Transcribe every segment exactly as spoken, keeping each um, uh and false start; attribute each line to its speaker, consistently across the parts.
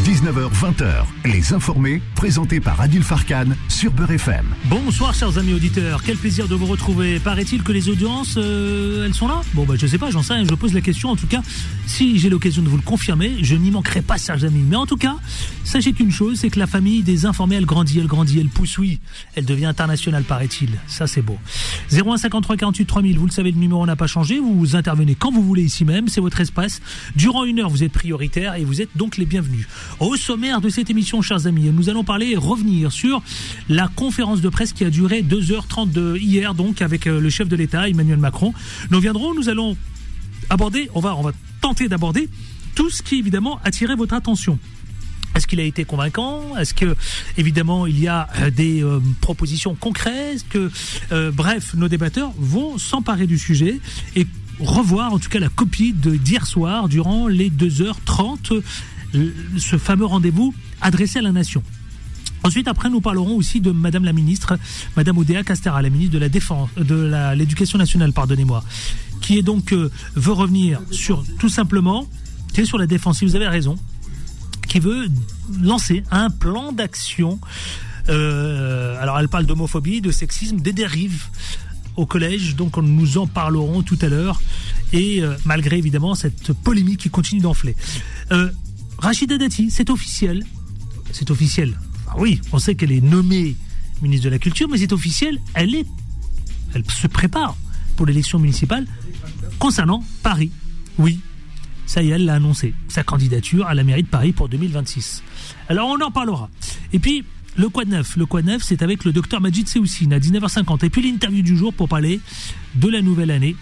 Speaker 1: dix-neuf heures vingt, Les Informés, présentés par Adil Farkan sur Beurre F M.
Speaker 2: Bonsoir chers amis auditeurs, quel plaisir de vous retrouver. Paraît-il que les audiences, euh, elles sont là ? Bon bah je sais pas, j'en sais rien, je pose la question. En tout cas, si j'ai l'occasion de vous le confirmer, je n'y manquerai pas chers amis. Mais en tout cas, sachez qu'une chose, c'est que la famille des Informés, elle grandit, elle grandit, elle pousse, oui. Elle devient internationale paraît-il, ça c'est beau. zéro un cinquante-trois quarante-huit trois mille, vous le savez, le numéro n'a pas changé, vous intervenez quand vous voulez ici même, c'est votre espace. Durant une heure, vous êtes prioritaire et vous êtes donc les bienvenus. Au sommaire de cette émission, chers amis, nous allons parler et revenir sur la conférence de presse qui a duré deux heures trente de hier, donc avec le chef de l'État, Emmanuel Macron. Nous viendrons, nous allons aborder, on va, on va tenter d'aborder tout ce qui évidemment attirait votre attention. Est-ce qu'il a été convaincant ? Est-ce que, évidemment, il y a des euh, propositions concrètes ? Est-ce que, euh, bref, nos débatteurs vont s'emparer du sujet et revoir, en tout cas, la copie de d'hier soir durant les deux heures trente, euh, ce fameux rendez-vous adressé à la nation. Ensuite, après, nous parlerons aussi de Madame la ministre, Madame Oudéa Castéra, la ministre de la Défense, de la, l'Éducation nationale, pardonnez-moi, qui est donc euh, veut revenir sur tout simplement, qui est sur la défensive. Vous avez raison. Qui veut lancer un plan d'action. Euh, alors, elle parle d'homophobie, de sexisme, des dérives au collège. Donc, nous en parlerons tout à l'heure. Et euh, malgré, évidemment, cette polémique qui continue d'enfler. Euh, Rachida Dati, c'est officiel. C'est officiel. Enfin, oui, on sait qu'elle est nommée ministre de la Culture, mais c'est officiel. Elle est, elle se prépare pour l'élection municipale concernant Paris. Oui. Ça y est, elle l'a annoncé, sa candidature à la mairie de Paris pour deux mille vingt-six. Alors on en parlera. Et puis, le quoi de neuf Le quoi de neuf, c'est avec le docteur Majid Seoussine à dix-neuf heures cinquante. Et puis l'interview du jour pour parler de la nouvelle année,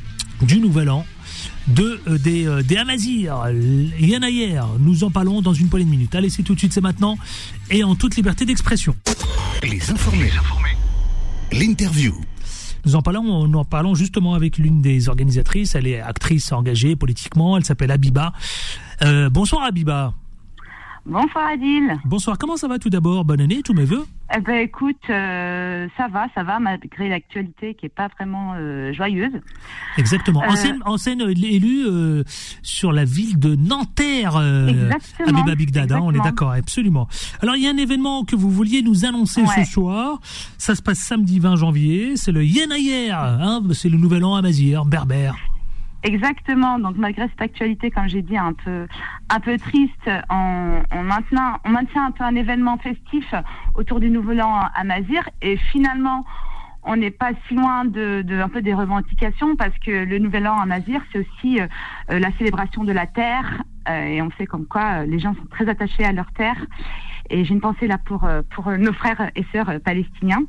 Speaker 2: du nouvel an, de, euh, des, euh, des Amazirs, Yanayer. Nous en parlons dans une poignée de minutes. Allez, c'est tout de suite, c'est maintenant, et en toute liberté d'expression.
Speaker 1: Les Informés. Les Informés. L'interview.
Speaker 2: Nous en parlons, nous en parlons justement avec l'une des organisatrices. Elle est actrice engagée politiquement. Elle s'appelle Habiba. Euh, bonsoir Habiba.
Speaker 3: Bonsoir Adil.
Speaker 2: Bonsoir. Comment ça va tout d'abord ? Bonne année, tous mes vœux.
Speaker 3: Eh ben écoute, euh, ça va, ça va malgré l'actualité qui est pas vraiment euh, joyeuse.
Speaker 2: Exactement.
Speaker 3: Euh,
Speaker 2: Ancienne, ancienne élue euh, sur la ville de Nanterre. Euh,
Speaker 3: exactement.
Speaker 2: Habiba Bigdad,
Speaker 3: exactement.
Speaker 2: Hein, on est d'accord, absolument. Alors il y a un événement que vous vouliez nous annoncer
Speaker 3: ouais.
Speaker 2: ce soir. Ça se passe samedi vingt janvier. C'est le Yenayer, hein, c'est le nouvel an amazigh, berbère.
Speaker 3: Exactement. Donc malgré cette actualité, comme j'ai dit, un peu un peu triste, on, on maintient on maintient un peu un événement festif autour du nouvel an amazigh et finalement on n'est pas si loin de, de un peu des revendications parce que le nouvel an amazigh c'est aussi euh, la célébration de la terre euh, et on sait comme quoi euh, les gens sont très attachés à leur terre. Et j'ai une pensée là pour pour nos frères et sœurs palestiniens.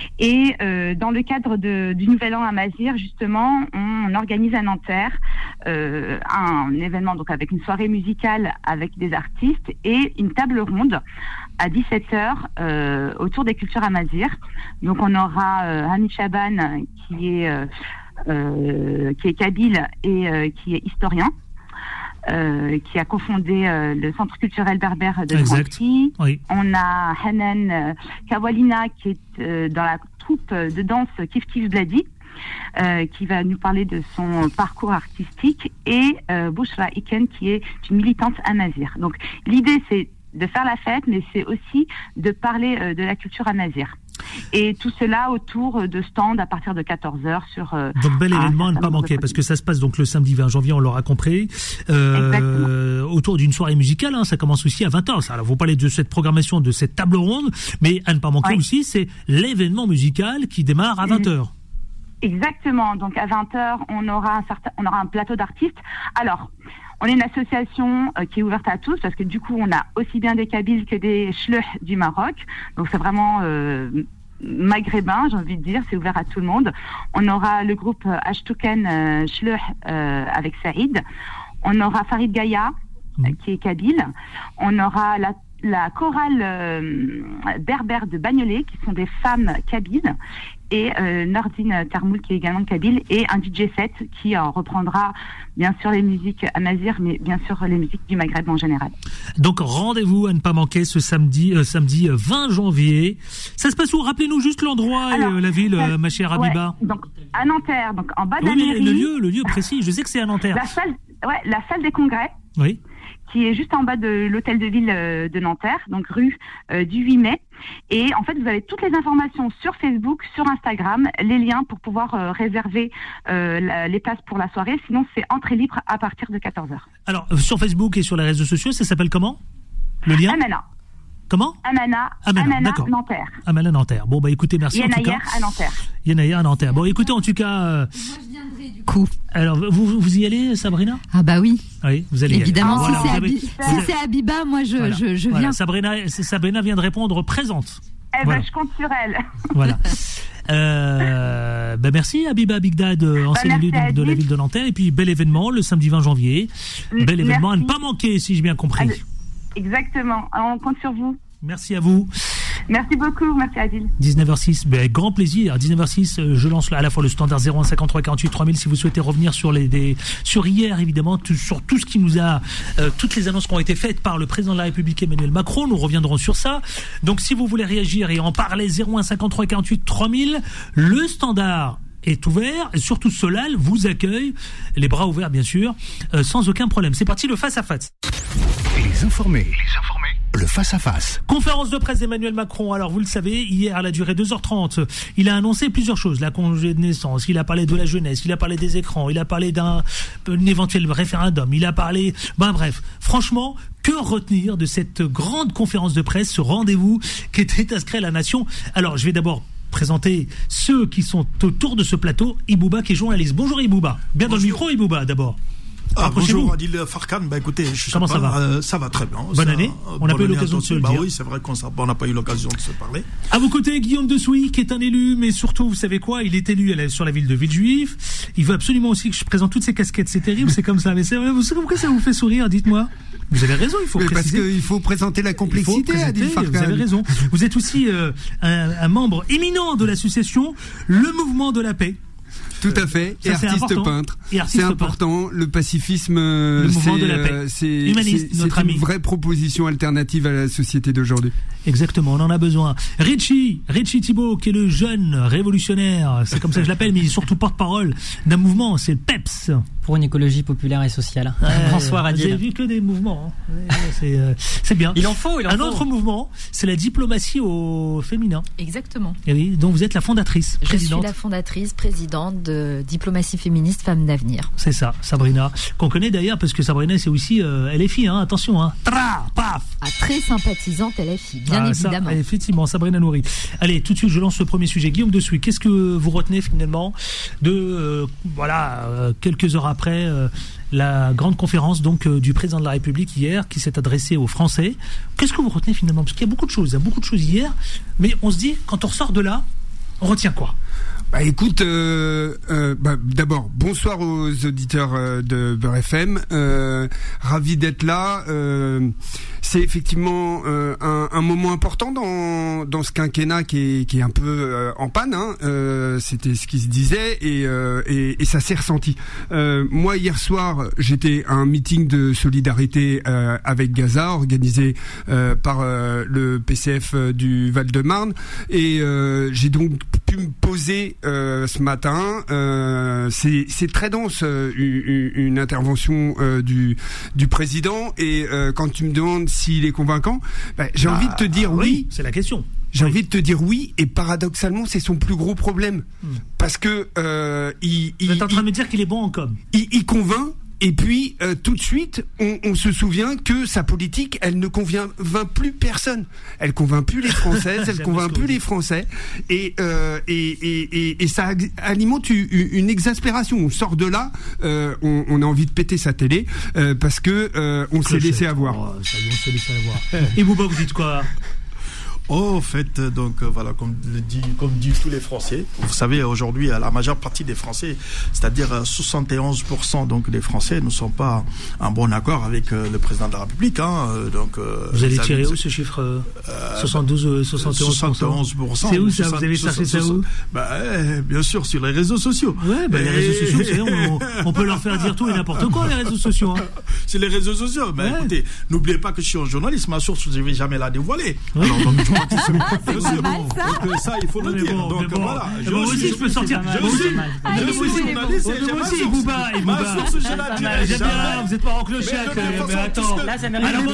Speaker 3: Et euh, dans le cadre de, du Nouvel An amazigh, justement, on organise à Nanterre euh, un événement donc avec une soirée musicale avec des artistes et une table ronde à dix-sept heures euh, autour des cultures amazigh. Donc on aura euh, Hamid Chaban qui est euh, euh, qui est kabyle et euh, qui est historien. Euh, qui a cofondé euh, le Centre culturel berbère de Trancy.
Speaker 2: Oui.
Speaker 3: On a Hanan euh, Kawalina qui est euh, dans la troupe de danse Kif Kif Bladi, euh, qui va nous parler de son parcours artistique, et euh, Bouchra Iken qui est une militante amazigh. Donc l'idée c'est de faire la fête, mais c'est aussi de parler euh, de la culture amazigh. Et tout cela autour de stands à partir de quatorze heures sur... Euh,
Speaker 2: donc bel événement à ne pas manquer, parce que ça se passe donc le samedi vingt janvier, on l'aura compris, euh, autour d'une soirée musicale, hein, ça commence aussi à vingt heures. Alors vous parlez de cette programmation, de cette table ronde, mais à ne pas manquer oui. aussi, c'est l'événement musical qui démarre à vingt heures.
Speaker 3: Exactement, donc à vingt heures, on aura un, certain, on aura un plateau d'artistes. Alors... On est une association euh, qui est ouverte à tous parce que du coup, on a aussi bien des Kabyles que des Chleuh du Maroc. Donc, c'est vraiment euh, maghrébin, j'ai envie de dire. C'est ouvert à tout le monde. On aura le groupe Ashtouken euh, Chleuh euh, avec Saïd. On aura Farid Gaïa, mmh. euh, qui est Kabyle. On aura la la chorale euh, berbère de Bagnolet, qui sont des femmes kabyles, et euh, Nordine Termoul, qui est également kabyle, et un D J set qui euh, reprendra bien sûr les musiques amazigh, mais bien sûr les musiques du Maghreb en général.
Speaker 2: Donc rendez-vous à ne pas manquer ce samedi, euh, samedi vingt janvier. Ça se passe où ? Rappelez-nous juste l'endroit Alors, et euh, la ville, euh, ma chère Habiba.
Speaker 3: Ouais, donc à Nanterre, donc en bas de la
Speaker 2: oui,
Speaker 3: mairie.
Speaker 2: le lieu, le lieu précis. Je sais que c'est à Nanterre.
Speaker 3: La salle, ouais, la salle des congrès.
Speaker 2: Oui.
Speaker 3: qui est juste en bas de l'hôtel de ville euh, de Nanterre, donc rue euh, du huit mai. Et en fait, vous avez toutes les informations sur Facebook, sur Instagram, les liens pour pouvoir euh, réserver euh, la, les places pour la soirée. Sinon, c'est entrée libre à partir de quatorze heures.
Speaker 2: Alors, sur Facebook et sur les réseaux sociaux, ça s'appelle comment? Le lien
Speaker 3: Amana.
Speaker 2: Comment?
Speaker 3: Amana,
Speaker 2: Amana,
Speaker 3: Amana
Speaker 2: d'accord.
Speaker 3: Nanterre.
Speaker 2: Amana Nanterre. Bon, bah écoutez, merci en tout cas.
Speaker 3: Yenayer à Nanterre.
Speaker 2: Yenayer à Nanterre. Bon, écoutez, en tout cas... Euh...
Speaker 4: Moi, je viendrai du coup.
Speaker 2: Alors, vous, vous y allez, Sabrina?
Speaker 4: Ah bah oui.
Speaker 2: Oui, vous allez
Speaker 4: évidemment,
Speaker 2: y aller.
Speaker 4: si,
Speaker 2: Voilà,
Speaker 4: c'est,
Speaker 2: vous
Speaker 4: Abi-
Speaker 2: avez...
Speaker 4: si c'est Abiba, moi je,
Speaker 2: voilà.
Speaker 4: je, je
Speaker 2: voilà.
Speaker 4: viens.
Speaker 2: Sabrina, Sabrina vient de répondre présente.
Speaker 3: Eh
Speaker 2: voilà.
Speaker 3: ben, je compte sur elle.
Speaker 2: Voilà. Euh, ben merci Abiba Bigdad, ancienne élue de, de la ville de Nanterre. Et puis, bel événement le samedi vingt janvier.
Speaker 3: M-
Speaker 2: bel événement
Speaker 3: merci.
Speaker 2: à ne pas manquer, si j'ai bien compris.
Speaker 3: Allez. Exactement. On compte sur vous.
Speaker 2: Merci à vous.
Speaker 3: Merci beaucoup. Merci Adil.
Speaker 2: dix-neuf heures six, ben, avec grand plaisir. dix-neuf heures six, euh, je lance à la fois le standard zéro un cinquante-trois quarante-huit trois mille si vous souhaitez revenir sur les des, sur hier évidemment, tout, sur tout ce qui nous a euh, toutes les annonces qui ont été faites par le président de la République Emmanuel Macron. Nous reviendrons sur ça. Donc si vous voulez réagir et en parler, zéro un cinquante-trois quarante-huit trois mille, le standard est ouvert, et surtout Solal vous accueille, les bras ouverts bien sûr, euh, sans aucun problème. C'est parti, le face à face.
Speaker 1: Les informés. Les informés. Le face-à-face.
Speaker 2: Conférence de presse d'Emmanuel Macron. Alors, vous le savez, hier, elle a duré deux heures trente. Il a annoncé plusieurs choses. La congé de naissance, il a parlé de la jeunesse, il a parlé des écrans, il a parlé d'un un éventuel référendum, il a parlé... Ben bref, franchement, que retenir de cette grande conférence de presse, ce rendez-vous qui était inscrit à la nation? Alors, je vais d'abord présenter ceux qui sont autour de ce plateau. Ibouba qui est journaliste. Bonjour Ibouba. Bien dans le micro, Ibouba, d'abord.
Speaker 5: Ah, bonjour Adil Farkan, bah écoutez, je
Speaker 2: Comment
Speaker 5: sais
Speaker 2: ça
Speaker 5: pas,
Speaker 2: va
Speaker 5: euh, ça va très bien.
Speaker 2: Bonne
Speaker 5: ça,
Speaker 2: année.
Speaker 5: euh,
Speaker 2: On n'a pas eu
Speaker 5: année
Speaker 2: l'occasion de se le
Speaker 5: bah
Speaker 2: dire.
Speaker 5: Oui, c'est vrai qu'on n'a pas eu l'occasion de se parler.
Speaker 2: À vos côtés, Guillaume Dessouy, qui est un élu, mais surtout, vous savez quoi, il est élu sur la ville de Villejuif. Il veut absolument aussi que je présente toutes ces casquettes. C'est terrible, c'est comme ça. Mais c'est vrai, vous savez pourquoi ça vous fait sourire? Dites-moi. Vous avez raison, il faut
Speaker 6: mais
Speaker 2: préciser.
Speaker 6: Parce qu'il faut présenter la complexité, Adil Farkan.
Speaker 2: Vous avez raison. Vous êtes aussi euh, un, un membre éminent de l'association Le Mouvement de la Paix.
Speaker 6: Tout à fait,
Speaker 2: ça,
Speaker 6: et artiste peintre.
Speaker 2: Et artiste
Speaker 6: c'est important,
Speaker 2: peintre.
Speaker 6: Le pacifisme,
Speaker 2: le mouvement
Speaker 6: c'est,
Speaker 2: de la paix.
Speaker 6: Euh, c'est,
Speaker 2: Humaniste,
Speaker 6: c'est,
Speaker 2: notre
Speaker 6: c'est
Speaker 2: ami.
Speaker 6: une vraie proposition alternative à la société d'aujourd'hui.
Speaker 2: Exactement, on en a besoin. Richie, Richie Thibault, qui est le jeune révolutionnaire, c'est comme ça que je l'appelle, mais il est surtout porte-parole d'un mouvement, c'est le P E P S.
Speaker 7: Pour une écologie populaire et sociale.
Speaker 2: Euh,
Speaker 7: Bonsoir Adil.
Speaker 2: Vous avez vu que des mouvements, hein. c'est, euh, c'est bien.
Speaker 7: Il en faut, il en
Speaker 2: Un
Speaker 7: faut.
Speaker 2: autre mouvement, c'est la diplomatie au féminin.
Speaker 8: Exactement.
Speaker 2: Et oui, dont vous êtes la fondatrice,
Speaker 8: Je
Speaker 2: présidente.
Speaker 8: suis la fondatrice, présidente de Diplomatie féministe Femmes d'avenir.
Speaker 2: C'est ça, Sabrina, qu'on connaît d'ailleurs parce que Sabrina c'est aussi euh, L F I, hein, attention, hein. Tra, paf.
Speaker 8: Ah, très sympathisante L F I, bien
Speaker 2: Ah,
Speaker 8: évidemment.
Speaker 2: Ça, effectivement, Sabrina Nouri. Allez, tout de suite, je lance le premier sujet. Guillaume Dessouy, qu'est-ce que vous retenez finalement de, euh, voilà, euh, quelques heures après euh, la grande conférence donc euh, du président de la République hier, qui s'est adressé aux Français. Qu'est-ce que vous retenez finalement? Parce qu'il y a beaucoup de choses, il y a beaucoup de choses hier, mais on se dit, quand on ressort de là, on retient quoi?
Speaker 6: Bah écoute, euh, euh, bah, d'abord bonsoir aux auditeurs euh, de Beurre F M, euh, ravi d'être là. Euh, c'est effectivement euh, un, un moment important dans dans ce quinquennat qui est qui est un peu euh, en panne. Hein. Euh, c'était ce qui se disait et euh, et, et ça s'est ressenti. Euh, moi hier soir, j'étais à un meeting de solidarité euh, avec Gaza organisé euh, par euh, le P C F du Val-de-Marne et euh, j'ai donc pu me poser Euh, ce matin, euh, c'est, c'est très dense euh, une, une intervention euh, du, du président et euh, quand tu me demandes s'il est convaincant, bah, j'ai
Speaker 2: Ah,
Speaker 6: envie de te dire oui,
Speaker 2: oui. C'est la question.
Speaker 6: J'ai
Speaker 2: Oui.
Speaker 6: envie de te dire oui et paradoxalement c'est son plus gros problème
Speaker 2: Hmm.
Speaker 6: parce que euh, il,
Speaker 2: Vous êtes en
Speaker 6: il,
Speaker 2: train de me dire qu'il est bon en com.
Speaker 6: il, il convainc. Et puis, euh, tout de suite, on, on se souvient que sa politique, elle ne convainc plus personne. Elle convainc plus les Françaises, elle
Speaker 2: J'aime
Speaker 6: convainc
Speaker 2: ce que
Speaker 6: plus
Speaker 2: vous
Speaker 6: les
Speaker 2: dites.
Speaker 6: Français. Et, euh, et, et, et, et ça alimente une, une exaspération. On sort de là, euh, on, on a envie de péter sa télé euh, parce que euh, on s'est laissé avoir.
Speaker 2: Oh, ça y est, on s'est laissé avoir. Et Bouba, vous dites quoi?
Speaker 5: Oh, en fait, donc euh, voilà, comme le dit, comme disent tous les Français. Vous savez, aujourd'hui, la majeure partie des Français, c'est-à-dire euh, soixante et onze pour cent donc des Français, ne sont pas en bon accord avec euh, le président de la République. Hein, euh, donc, euh,
Speaker 2: Vous allez
Speaker 5: avez-
Speaker 2: tirer où ce chiffre euh, soixante-douze, euh, soixante et onze pour cent.
Speaker 5: soixante et onze pour cent.
Speaker 2: C'est où ça? Vous avez cherché ça où?
Speaker 5: Bah, eh, bien sûr, sur les réseaux sociaux.
Speaker 2: Ouais, bah, les
Speaker 5: Et-
Speaker 2: réseaux sociaux, vous savez, on, on peut leur faire dire tout et n'importe quoi, les réseaux sociaux. Hein.
Speaker 5: C'est les réseaux sociaux. Mais
Speaker 2: Ouais.
Speaker 5: écoutez, n'oubliez pas que je suis un journaliste, ma source, je ne vais jamais la dévoiler.
Speaker 2: Ouais.
Speaker 5: Alors, donc, je Bien sûr. Donc ça, il faut le dire. Donc voilà.
Speaker 2: Moi aussi, je peux sortir.
Speaker 5: Je suis journaliste et j'ai ma source.
Speaker 2: Bouba,
Speaker 5: Ma source, je la dirai.
Speaker 2: J'aime bien, vous êtes pas en clochette. Mais attends,
Speaker 7: là, ça
Speaker 2: alors moi,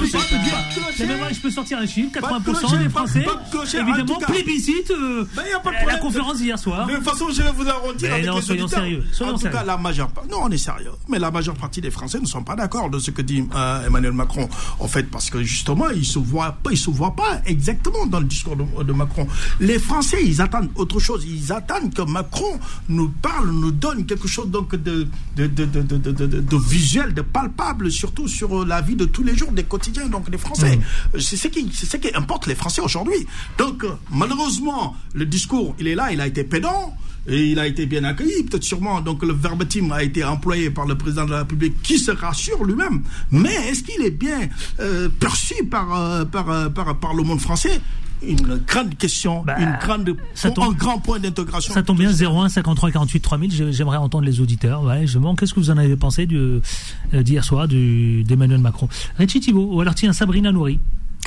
Speaker 2: je peux sortir un chiffre, quatre-vingts pour cent des Français, évidemment, plébiscite la conférence d'hier soir.
Speaker 5: De toute façon, je vais vous arrondir avec les
Speaker 2: soyons sérieux.
Speaker 5: En tout cas, la majeure partie, non, on est sérieux, mais la majeure partie des Français ne sont pas d'accord de ce que dit euh, Emmanuel Macron. En fait, parce que justement, il se voit pas, il se voit pas exactement dans le discours de, de Macron. Les Français, ils attendent autre chose. Ils attendent que Macron nous parle, nous donne quelque chose donc de de de de de, de, de, de, de visuel, de palpable, surtout sur la vie de tous les jours des quotidiens donc des Français. Mmh. C'est ce qui, c'est ce qui importe les Français aujourd'hui. Donc malheureusement, le discours, il est là, il a été pédant. Et il a été bien accueilli, peut-être sûrement. Donc le verbatim a été employé par le président de la République, qui se rassure lui-même. Mais est-ce qu'il est bien euh, perçu par, euh, par, euh, par, par le monde français? Une grande question, bah, une grande,
Speaker 2: ça tombe,
Speaker 5: un grand point d'intégration.
Speaker 2: Ça tombe bien, zéro un cinquante-trois quarante-huit trois mille. J'aimerais entendre les auditeurs. Ouais, je me demande qu'est-ce que vous en avez pensé du, euh, d'hier soir du, d'Emmanuel Macron. Richie Thibault, ou alors tiens, Sabrina Nouri.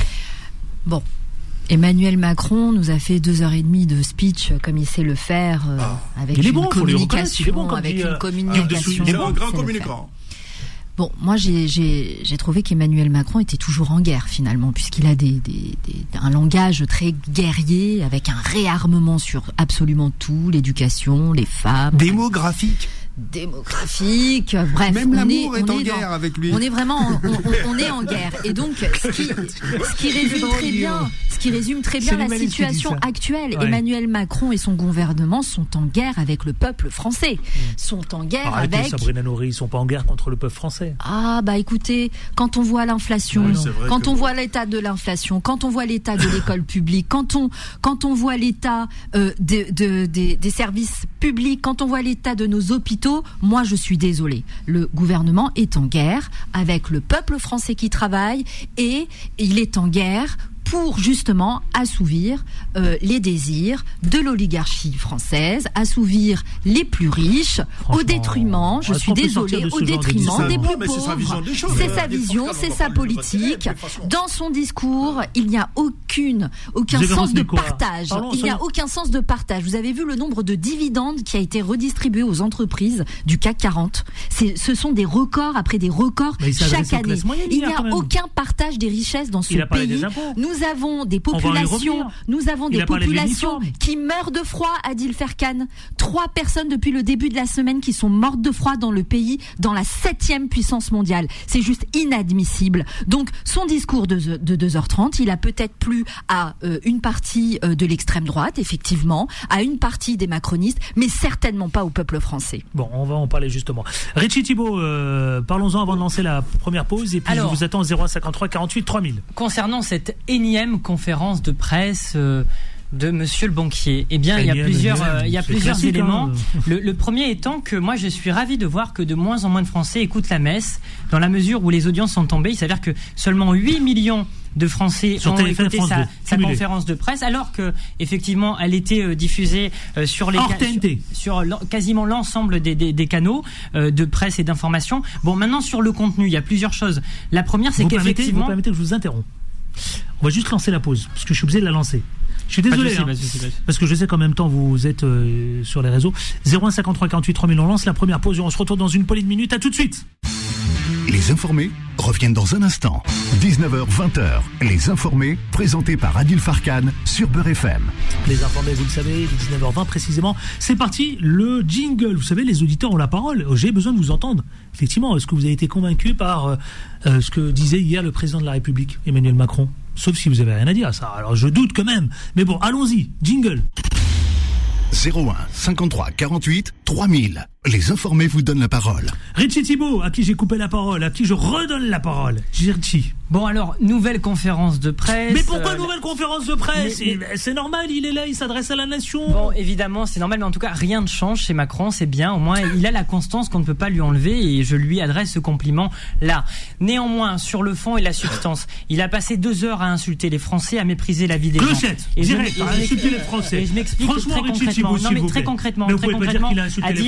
Speaker 8: Bon. Emmanuel Macron nous a fait deux heures et demie de speech comme il sait le faire, euh,
Speaker 5: ah.
Speaker 8: avec
Speaker 2: il est
Speaker 8: une
Speaker 2: bon,
Speaker 8: communication,
Speaker 2: il est bon comme
Speaker 8: avec
Speaker 2: dit,
Speaker 8: une
Speaker 2: euh,
Speaker 8: communication.
Speaker 5: Il est un grand communicant.
Speaker 8: Bon, moi j'ai, j'ai, j'ai trouvé qu'Emmanuel Macron était toujours en guerre finalement, puisqu'il a des, des, des, un langage très guerrier, avec un réarmement sur absolument tout, l'éducation, les femmes.
Speaker 6: Démographique.
Speaker 8: démographique, bref.
Speaker 6: Même
Speaker 8: on
Speaker 6: l'amour
Speaker 8: est,
Speaker 6: est
Speaker 8: on
Speaker 6: en
Speaker 8: est
Speaker 6: guerre
Speaker 8: dans,
Speaker 6: avec lui.
Speaker 8: On est vraiment, en, on, on est en guerre. Et donc, ce qui, ce qui résume très bien, ce qui résume très bien la situation actuelle. Ouais. Emmanuel Macron et son gouvernement sont en guerre avec le peuple français. Mmh. Sont en guerre
Speaker 2: Arrêtez,
Speaker 8: avec.
Speaker 2: Sabrina Nouri, ils sont pas en guerre contre le peuple français.
Speaker 8: Ah bah écoutez, quand on voit l'inflation,
Speaker 5: ouais,
Speaker 8: quand on
Speaker 5: bon.
Speaker 8: voit l'état de l'inflation, quand on voit l'état de l'école publique, quand on quand on voit l'état euh, de, de, de, des services publics, quand on voit l'état de nos hôpitaux, moi je suis désolée. Le gouvernement est en guerre avec le peuple français qui travaille et il est en guerre pour justement assouvir euh, les désirs de l'oligarchie française, assouvir les plus riches, au détriment, je suis désolée, au détriment des plus pauvres. C'est sa vision, c'est sa politique. Dans son discours, il n'y a aucune, aucun sens de partage. Il n'y a aucun sens de partage. Vous avez vu le nombre de dividendes qui a été redistribué aux entreprises du C A C quarante. C'est, ce sont des records après des records chaque année. Il n'y a aucun partage des richesses dans ce pays. Nous Nous avons des populations, nous avons des populations qui meurent de froid, Adil Farkan. Trois personnes depuis le début de la semaine qui sont mortes de froid dans le pays, dans la septième puissance mondiale. C'est juste inadmissible. Donc, son discours de, de deux heures trente, il a peut-être plu à euh, une partie euh, de l'extrême droite, effectivement, à une partie des macronistes, mais certainement pas au peuple français.
Speaker 2: Bon, on va en parler justement. Richie Thibault, euh, parlons-en avant de lancer la première pause, et puis alors, je vous attends zéro un cinquante-trois quarante-huit trois mille.
Speaker 7: Concernant cette énième conférence de presse euh, de Monsieur le banquier. Eh bien, il y a plusieurs, euh, il y a plusieurs éléments. Hein. Le, le premier étant que moi, je suis ravi de voir que de moins en moins de Français écoutent la messe, dans la mesure où les audiences sont tombées. Il s'avère que seulement huit millions de Français sur ont écouté sa, sa conférence de presse, alors que effectivement, elle était euh, diffusée euh, sur les ca- sur, sur quasiment l'ensemble des, des, des canaux euh, de presse et d'information. Bon, maintenant sur le contenu, il y a plusieurs choses. La première, c'est vous qu'effectivement,
Speaker 2: vous permettez que je vous interromps. On va juste lancer la pause, parce que je suis obligé de la lancer. Je suis désolé, hein, parce que je sais qu'en même temps vous êtes euh, sur les réseaux. zéro un cinquante-trois quarante-huit trois mille, on lance la première pause et on se retrouve dans une poignée de minutes. À tout de suite.
Speaker 1: Les informés reviennent dans un instant. dix-neuf heures vingt, les informés, présentés par Adil Farkan sur Beurre F M.
Speaker 2: Les informés, vous le savez, dix-neuf heures vingt précisément. C'est parti, le jingle. Vous savez, les auditeurs ont la parole. J'ai besoin de vous entendre. Effectivement, est-ce que vous avez été convaincu par euh, euh, ce que disait hier le président de la République, Emmanuel Macron? Sauf si vous n'avez rien à dire à ça. Alors je doute quand même. Mais bon, allons-y. Jingle.
Speaker 1: zéro un cinquante-trois quarante-huit trois mille. Les informés vous donnent la parole.
Speaker 2: Richie Thibault, à qui j'ai coupé la parole, à qui je redonne la parole. Richie.
Speaker 7: Bon alors, nouvelle conférence de presse.
Speaker 2: Mais pourquoi euh, nouvelle
Speaker 7: la...
Speaker 2: conférence de presse mais, mais... C'est normal, il est là, il s'adresse à la nation.
Speaker 7: Bon, évidemment, c'est normal, mais en tout cas, rien ne change chez Macron, c'est bien. Au moins, il a la constance qu'on ne peut pas lui enlever et je lui adresse ce compliment-là. Néanmoins, sur le fond et la substance, il a passé deux heures à insulter les Français, à mépriser la vie des
Speaker 2: Clochette,
Speaker 7: gens.
Speaker 2: Et direct, à insulter les Français.
Speaker 7: Et je m'explique
Speaker 2: Franchement,
Speaker 7: très
Speaker 2: Richie
Speaker 7: concrètement.
Speaker 2: Thibault,
Speaker 7: non, mais très concrètement,
Speaker 2: mais
Speaker 7: très concrètement.
Speaker 2: Dire qu'il a insulté
Speaker 7: Adil,
Speaker 2: les Français.
Speaker 7: Adil,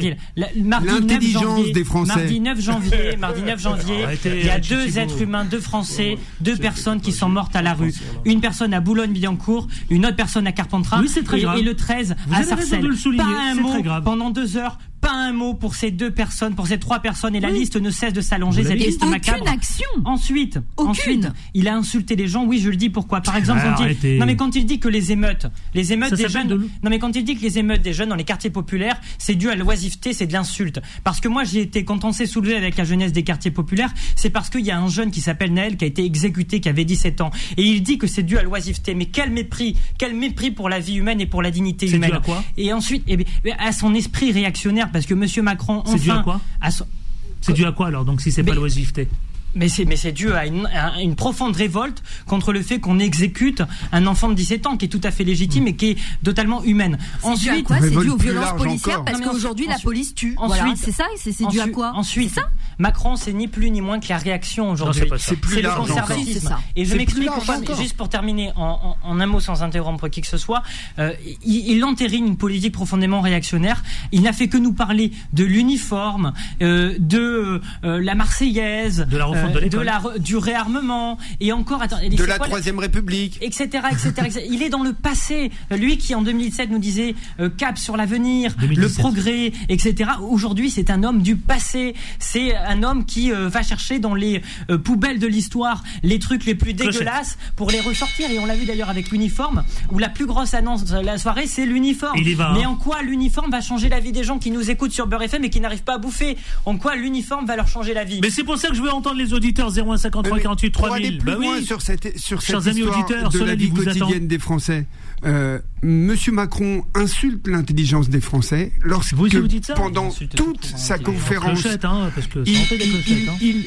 Speaker 7: Adil, la, mardi
Speaker 6: L'intelligence
Speaker 7: neuf janvier,
Speaker 6: des Français.
Speaker 7: Mardi neuf janvier, mardi neuf janvier,
Speaker 2: Arrêtez,
Speaker 7: il y a
Speaker 2: arrêtez,
Speaker 7: deux
Speaker 2: Thibaut.
Speaker 7: êtres humains, deux Français, deux personnes qui sont mortes à la rue. Une personne à Boulogne-Billancourt, une autre personne à Carpentras,
Speaker 2: Oui, c'est très
Speaker 7: et,
Speaker 2: grave.
Speaker 7: et le treize
Speaker 2: Vous
Speaker 7: à
Speaker 2: avez raison
Speaker 7: Sarcelles.
Speaker 2: de le souligner,
Speaker 7: Pas un
Speaker 2: c'est
Speaker 7: mot
Speaker 2: très grave.
Speaker 7: pendant deux heures. Pas un mot pour ces deux personnes, pour ces trois personnes, et la
Speaker 2: Oui.
Speaker 7: liste ne cesse de s'allonger,
Speaker 2: Vous
Speaker 7: cette
Speaker 2: l'avez
Speaker 7: liste
Speaker 8: dit.
Speaker 7: macabre.
Speaker 8: Aucune action.
Speaker 7: Ensuite,
Speaker 8: Aucune.
Speaker 7: ensuite, il a insulté les gens. Oui, je le dis. Pourquoi? Par exemple, quand
Speaker 2: Arrêtez.
Speaker 7: il, non mais quand il dit que les émeutes, les émeutes
Speaker 2: Ça
Speaker 7: des
Speaker 2: s'appelle
Speaker 7: jeunes,
Speaker 2: de l'-
Speaker 7: non mais quand il dit que les émeutes des jeunes dans les quartiers populaires, c'est dû à l'oisiveté, c'est de l'insulte. Parce que moi, j'ai été, quand on s'est soulevé avec la jeunesse des quartiers populaires, c'est parce qu'il y a un jeune qui s'appelle Naël qui a été exécuté, qui avait dix-sept ans, et il dit que c'est dû à l'oisiveté. Mais quel mépris, quel mépris pour la vie humaine et pour la dignité
Speaker 2: C'est dû
Speaker 7: humaine.
Speaker 2: à quoi?
Speaker 7: Et ensuite, eh bien, à son esprit réactionnaire, parce que Monsieur Macron,
Speaker 2: C'est dû à
Speaker 7: enfin,
Speaker 2: quoi?
Speaker 7: à son-
Speaker 2: C'est dû à quoi alors, donc, si c'est
Speaker 7: Mais-
Speaker 2: pas l'oisiveté?
Speaker 7: Mais c'est, mais c'est dû à une, à une profonde révolte contre le fait qu'on exécute un enfant de dix-sept ans qui est tout à fait légitime et qui est totalement humaine.
Speaker 8: C'est dû à
Speaker 7: Ensuite,
Speaker 8: quoi? C'est dû
Speaker 6: révolte
Speaker 8: aux
Speaker 6: plus
Speaker 8: violences
Speaker 6: large
Speaker 8: policières
Speaker 6: encore.
Speaker 8: parce
Speaker 7: Non, mais
Speaker 8: qu'aujourd'hui la
Speaker 7: ensuite-
Speaker 8: police tue.
Speaker 7: ensuite-
Speaker 8: Voilà, c'est ça. C'est c'est dû à
Speaker 7: ensuite-
Speaker 8: quoi?
Speaker 7: Ensuite,
Speaker 8: C'est ça.
Speaker 7: Macron, c'est ni plus ni moins que la réaction aujourd'hui.
Speaker 2: Non, c'est pas ça.
Speaker 6: C'est plus
Speaker 7: C'est le
Speaker 6: large encore.
Speaker 7: conservatisme.
Speaker 8: C'est ça.
Speaker 7: Et je
Speaker 6: C'est
Speaker 7: m'explique
Speaker 6: plus large
Speaker 7: pourquoi,
Speaker 6: encore.
Speaker 7: juste pour terminer, en, en, en un mot sans interrompre qui que ce soit, euh, il, il entérine une politique profondément réactionnaire. Il n'a fait que nous parler de l'uniforme, euh, de euh, la Marseillaise,
Speaker 2: De la refonte de l'école.
Speaker 7: la re- du réarmement, et encore, attends,
Speaker 6: De
Speaker 7: c'est
Speaker 6: la
Speaker 7: quoi,
Speaker 6: Troisième République.
Speaker 7: etc., etc., et cetera. Il est dans le passé. Lui qui en deux mille dix-sept nous disait euh, cap sur l'avenir,
Speaker 2: deux mille dix-sept.
Speaker 7: le progrès, et cetera. Aujourd'hui, c'est un homme du passé. C'est un homme qui euh, va chercher dans les euh, poubelles de l'histoire les trucs les plus
Speaker 2: Clochette.
Speaker 7: dégueulasses pour les ressortir. Et on l'a vu d'ailleurs avec l'uniforme, où la plus grosse annonce de la soirée, c'est l'uniforme.
Speaker 2: Il y va,
Speaker 7: Mais
Speaker 2: hein.
Speaker 7: en quoi l'uniforme va changer la vie des gens qui nous écoutent sur Beurre F M et qui n'arrivent pas à bouffer? En quoi l'uniforme va leur changer la vie?
Speaker 2: Mais c'est pour ça que je veux entendre les auditeurs zéro un cinquante-trois
Speaker 6: Mais
Speaker 2: quarante-huit
Speaker 6: pour
Speaker 2: trois
Speaker 6: aller
Speaker 2: mille.
Speaker 6: plus
Speaker 2: Bah
Speaker 6: loin
Speaker 2: oui.
Speaker 6: sur cette, sur
Speaker 2: Chers
Speaker 6: cette
Speaker 2: amis
Speaker 6: histoire
Speaker 2: auditeurs,
Speaker 6: de la
Speaker 2: Solène,
Speaker 6: vie
Speaker 2: il vous
Speaker 6: quotidienne
Speaker 2: attend.
Speaker 6: des Français, euh, Monsieur Macron insulte l'intelligence des Français lorsque
Speaker 2: Vous aussi, vous dites ça?
Speaker 6: pendant
Speaker 7: Insulte
Speaker 6: toute
Speaker 7: surtout,
Speaker 6: sa
Speaker 7: hein,
Speaker 6: conférence,
Speaker 2: Clochette, hein, parce que
Speaker 6: il,
Speaker 2: ça en fait des
Speaker 6: il-
Speaker 2: clochettes, hein.
Speaker 6: il-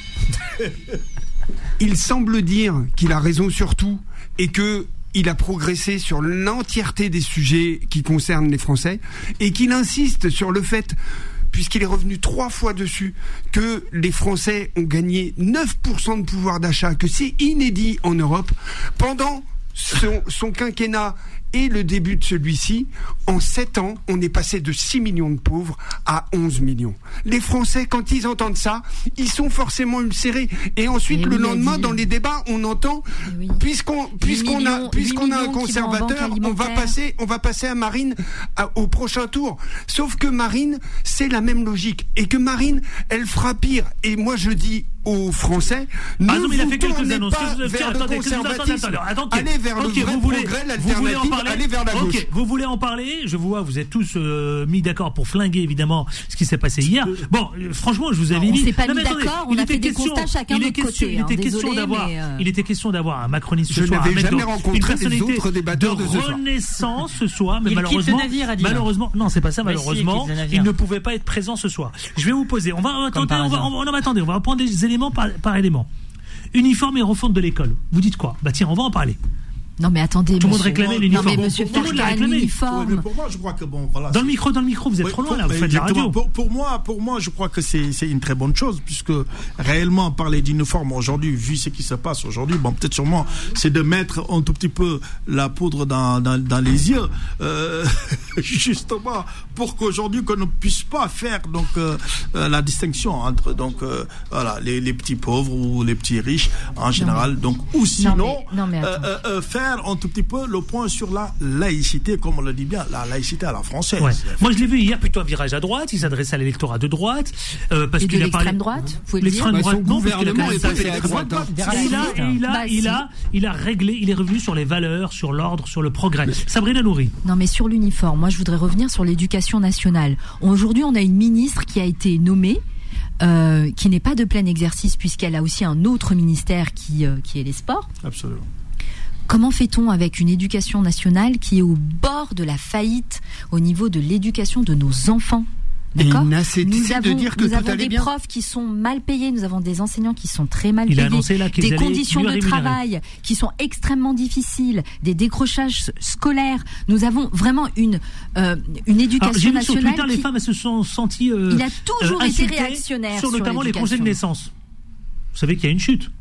Speaker 6: il- il semble dire qu'il a raison sur tout et que il a progressé sur l'entièreté des sujets qui concernent les Français et qu'il insiste sur le fait, puisqu'il est revenu trois fois dessus, que les Français ont gagné neuf pour cent de pouvoir d'achat, que c'est inédit en Europe, pendant son, son quinquennat et le début de celui-ci. En sept ans, on est passé de six millions de pauvres à onze millions. Les Français, quand ils entendent ça, ils sont forcément ulcérés. Et ensuite,
Speaker 8: Et
Speaker 6: le
Speaker 8: oui,
Speaker 6: lendemain,
Speaker 8: Adil.
Speaker 6: dans les débats, on entend,
Speaker 8: Et oui.
Speaker 6: puisqu'on puisqu'on
Speaker 8: millions-
Speaker 6: a puisqu'on
Speaker 8: huit
Speaker 6: a un
Speaker 8: millions qui vont en banque
Speaker 6: conservateur, on va
Speaker 8: alimentaire.
Speaker 6: passer on va passer à Marine à- au prochain tour. Sauf que Marine, c'est la même logique et que Marine, elle fera pire. Et moi, je dis aux Français, ne
Speaker 2: Ah non, mais il a
Speaker 6: vous
Speaker 2: fait quelques
Speaker 6: tournez
Speaker 2: annonces.
Speaker 6: pas
Speaker 2: Qu'est-ce que vous
Speaker 6: vers
Speaker 2: avez-
Speaker 6: le
Speaker 2: attendez, qu'est-ce que vous- attendez,
Speaker 6: conservatisme.
Speaker 2: attendez, attendez.
Speaker 6: Allez vers
Speaker 2: Ok,
Speaker 6: le vrai
Speaker 2: vous voulez-
Speaker 6: progrès,
Speaker 2: vous voulez en
Speaker 6: l'alternative,
Speaker 2: parler
Speaker 6: allez vers la
Speaker 2: Ok,
Speaker 6: gauche.
Speaker 2: vous voulez en parler? Je vous vois, vous êtes tous euh, mis d'accord pour flinguer évidemment ce qui s'est passé hier. Bon, euh, franchement, je vous avais
Speaker 8: On
Speaker 2: dit.
Speaker 8: s'est pas
Speaker 2: Non,
Speaker 8: mis
Speaker 2: mais attendez,
Speaker 8: d'accord, on
Speaker 2: il
Speaker 8: a
Speaker 2: était
Speaker 8: fait des
Speaker 2: question-
Speaker 8: constats chacun
Speaker 2: il
Speaker 8: de
Speaker 2: est
Speaker 8: notre
Speaker 2: question-
Speaker 8: côté,
Speaker 2: Il était
Speaker 8: hein,
Speaker 2: question
Speaker 8: désolé,
Speaker 2: d'avoir,
Speaker 8: mais, euh,
Speaker 2: il était question d'avoir un macroniste ce
Speaker 6: Je
Speaker 2: soir.
Speaker 6: n'avais
Speaker 2: un mec
Speaker 6: jamais
Speaker 2: de-
Speaker 6: rencontré
Speaker 2: une
Speaker 6: les
Speaker 2: personnalité
Speaker 6: autres débatteurs de ce soir.
Speaker 2: renaissance ce soir, mais
Speaker 7: Il quitte
Speaker 2: malheureusement,
Speaker 7: le navire, a dit.
Speaker 2: malheureusement, non, c'est pas ça.
Speaker 7: Mais si,
Speaker 2: Malheureusement,
Speaker 7: il quitte le navire.
Speaker 2: il ne pouvait pas être présent ce soir. Je vais vous poser. On va attendez,
Speaker 7: par
Speaker 2: on va,
Speaker 7: hasard.
Speaker 2: on va- non, mais attendez, on va prendre des éléments par, par élément. Uniforme et refonte de l'école. Vous dites quoi? Bah tiens, on va en parler.
Speaker 8: Non mais attendez,
Speaker 2: Tout le monde
Speaker 8: monsieur-
Speaker 2: réclamait
Speaker 8: Non
Speaker 2: l'uniforme.
Speaker 8: mais monsieur
Speaker 2: Tout le monde l'a
Speaker 8: Farkan,
Speaker 2: réclamé.
Speaker 5: Oui, mais
Speaker 8: l'uniforme.
Speaker 5: pour moi, je crois que bon, voilà.
Speaker 2: Dans le
Speaker 5: c'est-
Speaker 2: micro, dans le micro, vous êtes
Speaker 5: Oui,
Speaker 2: trop loin
Speaker 5: pour-
Speaker 2: là. Vous faites de la
Speaker 5: exactement.
Speaker 2: radio.
Speaker 5: Pour, pour moi, pour moi, je crois que c'est c'est une très bonne chose puisque réellement parler d'uniforme aujourd'hui, vu ce qui se passe aujourd'hui, bon peut-être sûrement, c'est de mettre un tout petit peu la poudre dans dans, dans les yeux, euh, justement pour qu'aujourd'hui qu'on ne puisse pas faire donc euh, euh, la distinction entre donc euh, voilà les, les petits pauvres ou les petits riches en général, donc ou sinon
Speaker 8: mais- non, mais
Speaker 5: euh,
Speaker 8: attends.
Speaker 5: euh, euh, faire un tout petit peu le point sur la laïcité, comme on le dit bien, la laïcité à la française.
Speaker 2: Ouais. Moi, je l'ai vu hier plutôt un virage à droite. Il s'adresse à l'électorat de droite euh, parce
Speaker 8: Et de
Speaker 2: qu'il a parlé.
Speaker 8: l'extrême droite, vous pouvez le dire.
Speaker 2: L'extrême
Speaker 6: Bah,
Speaker 2: droite,
Speaker 6: son
Speaker 2: non, parce qu'il a
Speaker 6: gouvernement
Speaker 2: quand même
Speaker 6: est
Speaker 2: pas
Speaker 6: passé
Speaker 2: fait
Speaker 6: à
Speaker 2: l'extrême
Speaker 6: droite, hein.
Speaker 2: Et il a, et il a,
Speaker 8: Bah,
Speaker 2: il
Speaker 8: si.
Speaker 2: a, il a réglé, il est revenu sur les valeurs, sur l'ordre, sur le progrès. Sabrina Nouri.
Speaker 8: Non mais sur l'uniforme, moi je voudrais revenir sur l'éducation nationale. Aujourd'hui on a une ministre qui a été nommée, euh, qui n'est pas de plein exercice puisqu'elle a aussi un autre ministère qui, euh, qui est les sports.
Speaker 5: Absolument.
Speaker 8: Comment fait-on avec une éducation nationale qui est au bord de la faillite au niveau de l'éducation de nos enfants?
Speaker 6: Et
Speaker 8: D'accord.
Speaker 6: il n'a cessé
Speaker 8: Nous
Speaker 6: de
Speaker 8: avons,
Speaker 6: dire que
Speaker 8: nous
Speaker 6: tout
Speaker 8: avons
Speaker 6: allait
Speaker 8: des
Speaker 6: bien.
Speaker 8: profs qui sont mal payés, nous avons des enseignants qui sont très mal
Speaker 2: Il a
Speaker 8: payés,
Speaker 2: annoncé là qu'ils
Speaker 8: des
Speaker 2: allaient
Speaker 8: conditions
Speaker 2: mieux
Speaker 8: de
Speaker 2: rémunérer.
Speaker 8: travail qui sont extrêmement difficiles, des décrochages s- scolaires. Nous avons vraiment une euh, une
Speaker 2: Alors,
Speaker 8: éducation
Speaker 2: j'ai vu sur
Speaker 8: nationale.
Speaker 2: Twitter, les
Speaker 8: qui-
Speaker 2: femmes elles se sont senties. euh,
Speaker 8: Il a toujours
Speaker 2: euh,
Speaker 8: été
Speaker 2: insultées
Speaker 8: réactionnaire
Speaker 2: sur
Speaker 8: sur
Speaker 2: notamment les congés de
Speaker 8: l'éducation.
Speaker 2: naissance. Vous savez qu'il y a une chute.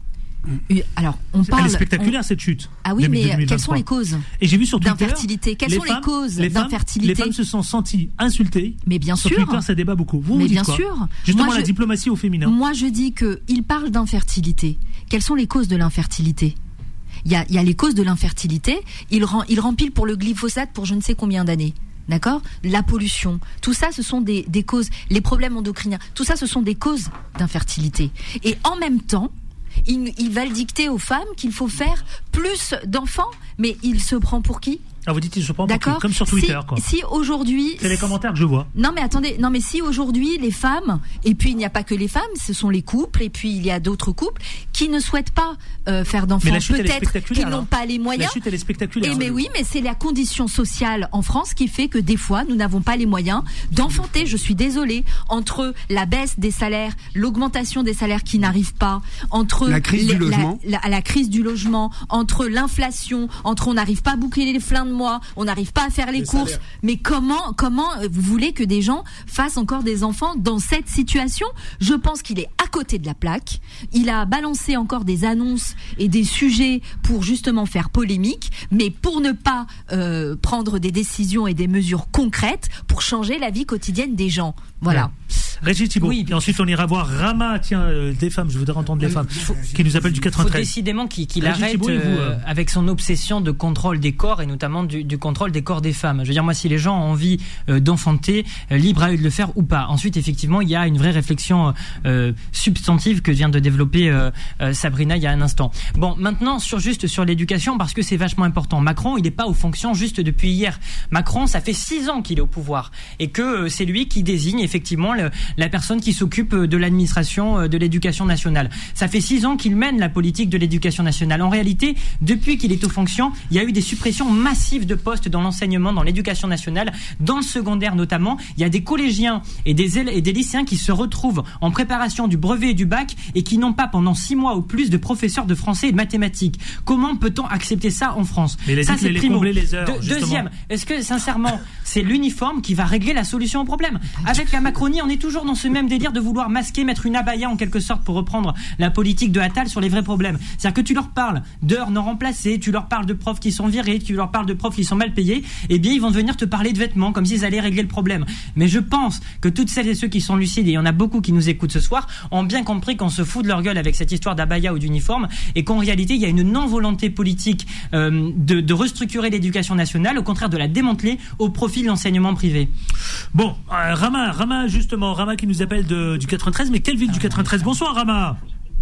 Speaker 8: Alors, on parle.
Speaker 2: Elle est spectaculaire
Speaker 8: on...
Speaker 2: cette chute.
Speaker 8: Ah oui, mais quelles sont les causes
Speaker 2: Et j'ai vu sur Twitter
Speaker 8: d'infertilité. Quelles
Speaker 2: les
Speaker 8: sont
Speaker 2: femmes,
Speaker 8: les causes
Speaker 2: les femmes,
Speaker 8: d'infertilité
Speaker 2: Les femmes se sont senties insultées.
Speaker 8: Mais bien
Speaker 2: sur
Speaker 8: sûr.
Speaker 2: Twitter, ça débat beaucoup. Vous,
Speaker 8: mais
Speaker 2: vous dites
Speaker 8: bien
Speaker 2: quoi
Speaker 8: sûr.
Speaker 2: Justement,
Speaker 8: moi,
Speaker 2: la
Speaker 8: je...
Speaker 2: diplomatie au féminin.
Speaker 8: Moi, je dis que il parle d'infertilité. Quelles sont les causes de l'infertilité ? Il y a, il y a les causes de l'infertilité. Il rend, il rempile pour le glyphosate pour je ne sais combien d'années. D'accord ? La pollution, tout ça, ce sont des, des causes. Les problèmes endocriniens, tout ça, ce sont des causes d'infertilité. Et en même temps, il, il va le dicter aux femmes qu'il faut faire plus d'enfants. Mais il se prend pour qui ?
Speaker 2: Ah, vous dites, il se prend pour qui ?
Speaker 8: D'accord.
Speaker 2: Comme sur Twitter,
Speaker 8: si,
Speaker 2: quoi.
Speaker 8: Si aujourd'hui.
Speaker 2: C'est les commentaires que je vois.
Speaker 8: Non, mais attendez. Non, mais si aujourd'hui, les femmes, et puis il n'y a pas que les femmes, ce sont les couples, et puis il y a d'autres couples qui ne souhaitent pas euh, faire d'enfants.
Speaker 2: Mais la chute,
Speaker 8: peut-être qu'ils n'ont
Speaker 2: là.
Speaker 8: pas les moyens.
Speaker 2: La chute, elle est spectaculaire.
Speaker 8: Et mais oui, mais c'est la condition sociale en France qui fait que des fois, nous n'avons pas les moyens d'enfanter. Je suis désolée. Entre la baisse des salaires, l'augmentation des salaires qui n'arrivent pas, entre
Speaker 6: la crise
Speaker 8: les,
Speaker 6: du logement,
Speaker 8: la, la, la crise du logement, entre l'inflation, entre on n'arrive pas à boucler les fins de mois, on n'arrive pas à faire les, les courses. Salaires. Mais comment, comment vous voulez que des gens fassent encore des enfants dans cette situation ? Je pense qu'il est à côté de la plaque. Il a balancé encore des annonces et des sujets pour justement faire polémique, mais pour ne pas euh, prendre des décisions et des mesures concrètes pour changer la vie quotidienne des gens. Voilà.
Speaker 2: Ouais. Régis Thibault. Oui, et ensuite on ira voir Rama, tiens, euh, des femmes, je voudrais entendre les femmes, faut, qui nous appellent du quatre-vingt-treize.
Speaker 7: Il faut décidément qu'il, qu'il arrête
Speaker 2: Thibault,
Speaker 7: euh,
Speaker 2: vous, euh...
Speaker 7: avec son obsession de contrôle des corps et notamment du, du contrôle des corps des femmes. Je veux dire, moi, si les gens ont envie euh, d'enfanter, euh, libre à eux de le faire ou pas. Ensuite, effectivement, il y a une vraie réflexion euh, substantive que vient de développer euh, euh, Sabrina il y a un instant. Bon, maintenant, sur juste sur l'éducation, parce que c'est vachement important. Macron, il n'est pas aux fonctions juste depuis hier. Macron, ça fait six ans qu'il est au pouvoir et que euh, c'est lui qui désigne effectivement le, la personne qui s'occupe de l'administration de l'éducation nationale. Ça fait six ans qu'il mène la politique de l'éducation nationale. En réalité, depuis qu'il est aux fonctions, il y a eu des suppressions massives de postes dans l'enseignement, dans l'éducation nationale, dans le secondaire notamment. Il y a des collégiens et des, et des lycéens qui se retrouvent en préparation du brevet et du bac et qui n'ont pas pendant six mois ou plus de professeurs de français et de mathématiques. Comment peut-on accepter ça en France ?
Speaker 2: Mais
Speaker 7: ça, c'est
Speaker 2: les
Speaker 7: primo.
Speaker 2: Les heures,
Speaker 7: de, deuxième, est-ce que sincèrement, c'est l'uniforme qui va régler la solution au problème ? Avec la Macronie, on est toujours dans ce même délire de vouloir masquer, mettre une abaya en quelque sorte pour reprendre la politique de Attal sur les vrais problèmes. C'est-à-dire que tu leur parles d'heures non remplacées, tu leur parles de profs qui sont virés, tu leur parles de profs qui sont mal payés, et bien ils vont venir te parler de vêtements comme s'ils allaient régler le problème. Mais je pense que toutes celles et ceux qui sont lucides, et il y en a beaucoup qui nous écoutent ce soir, ont bien compris qu'on se fout de leur gueule avec cette histoire d'abaya ou d'uniforme et qu'en réalité il y a une non-volonté politique euh, de, de restructurer l'éducation nationale, au contraire de la démanteler au profit de l'enseignement privé.
Speaker 2: Bon, euh, Rama, Rama justement, Rama qui nous appelle de, du quatre-vingt-treize, mais quelle ville du quatre-vingt-treize ? Bonsoir Rama.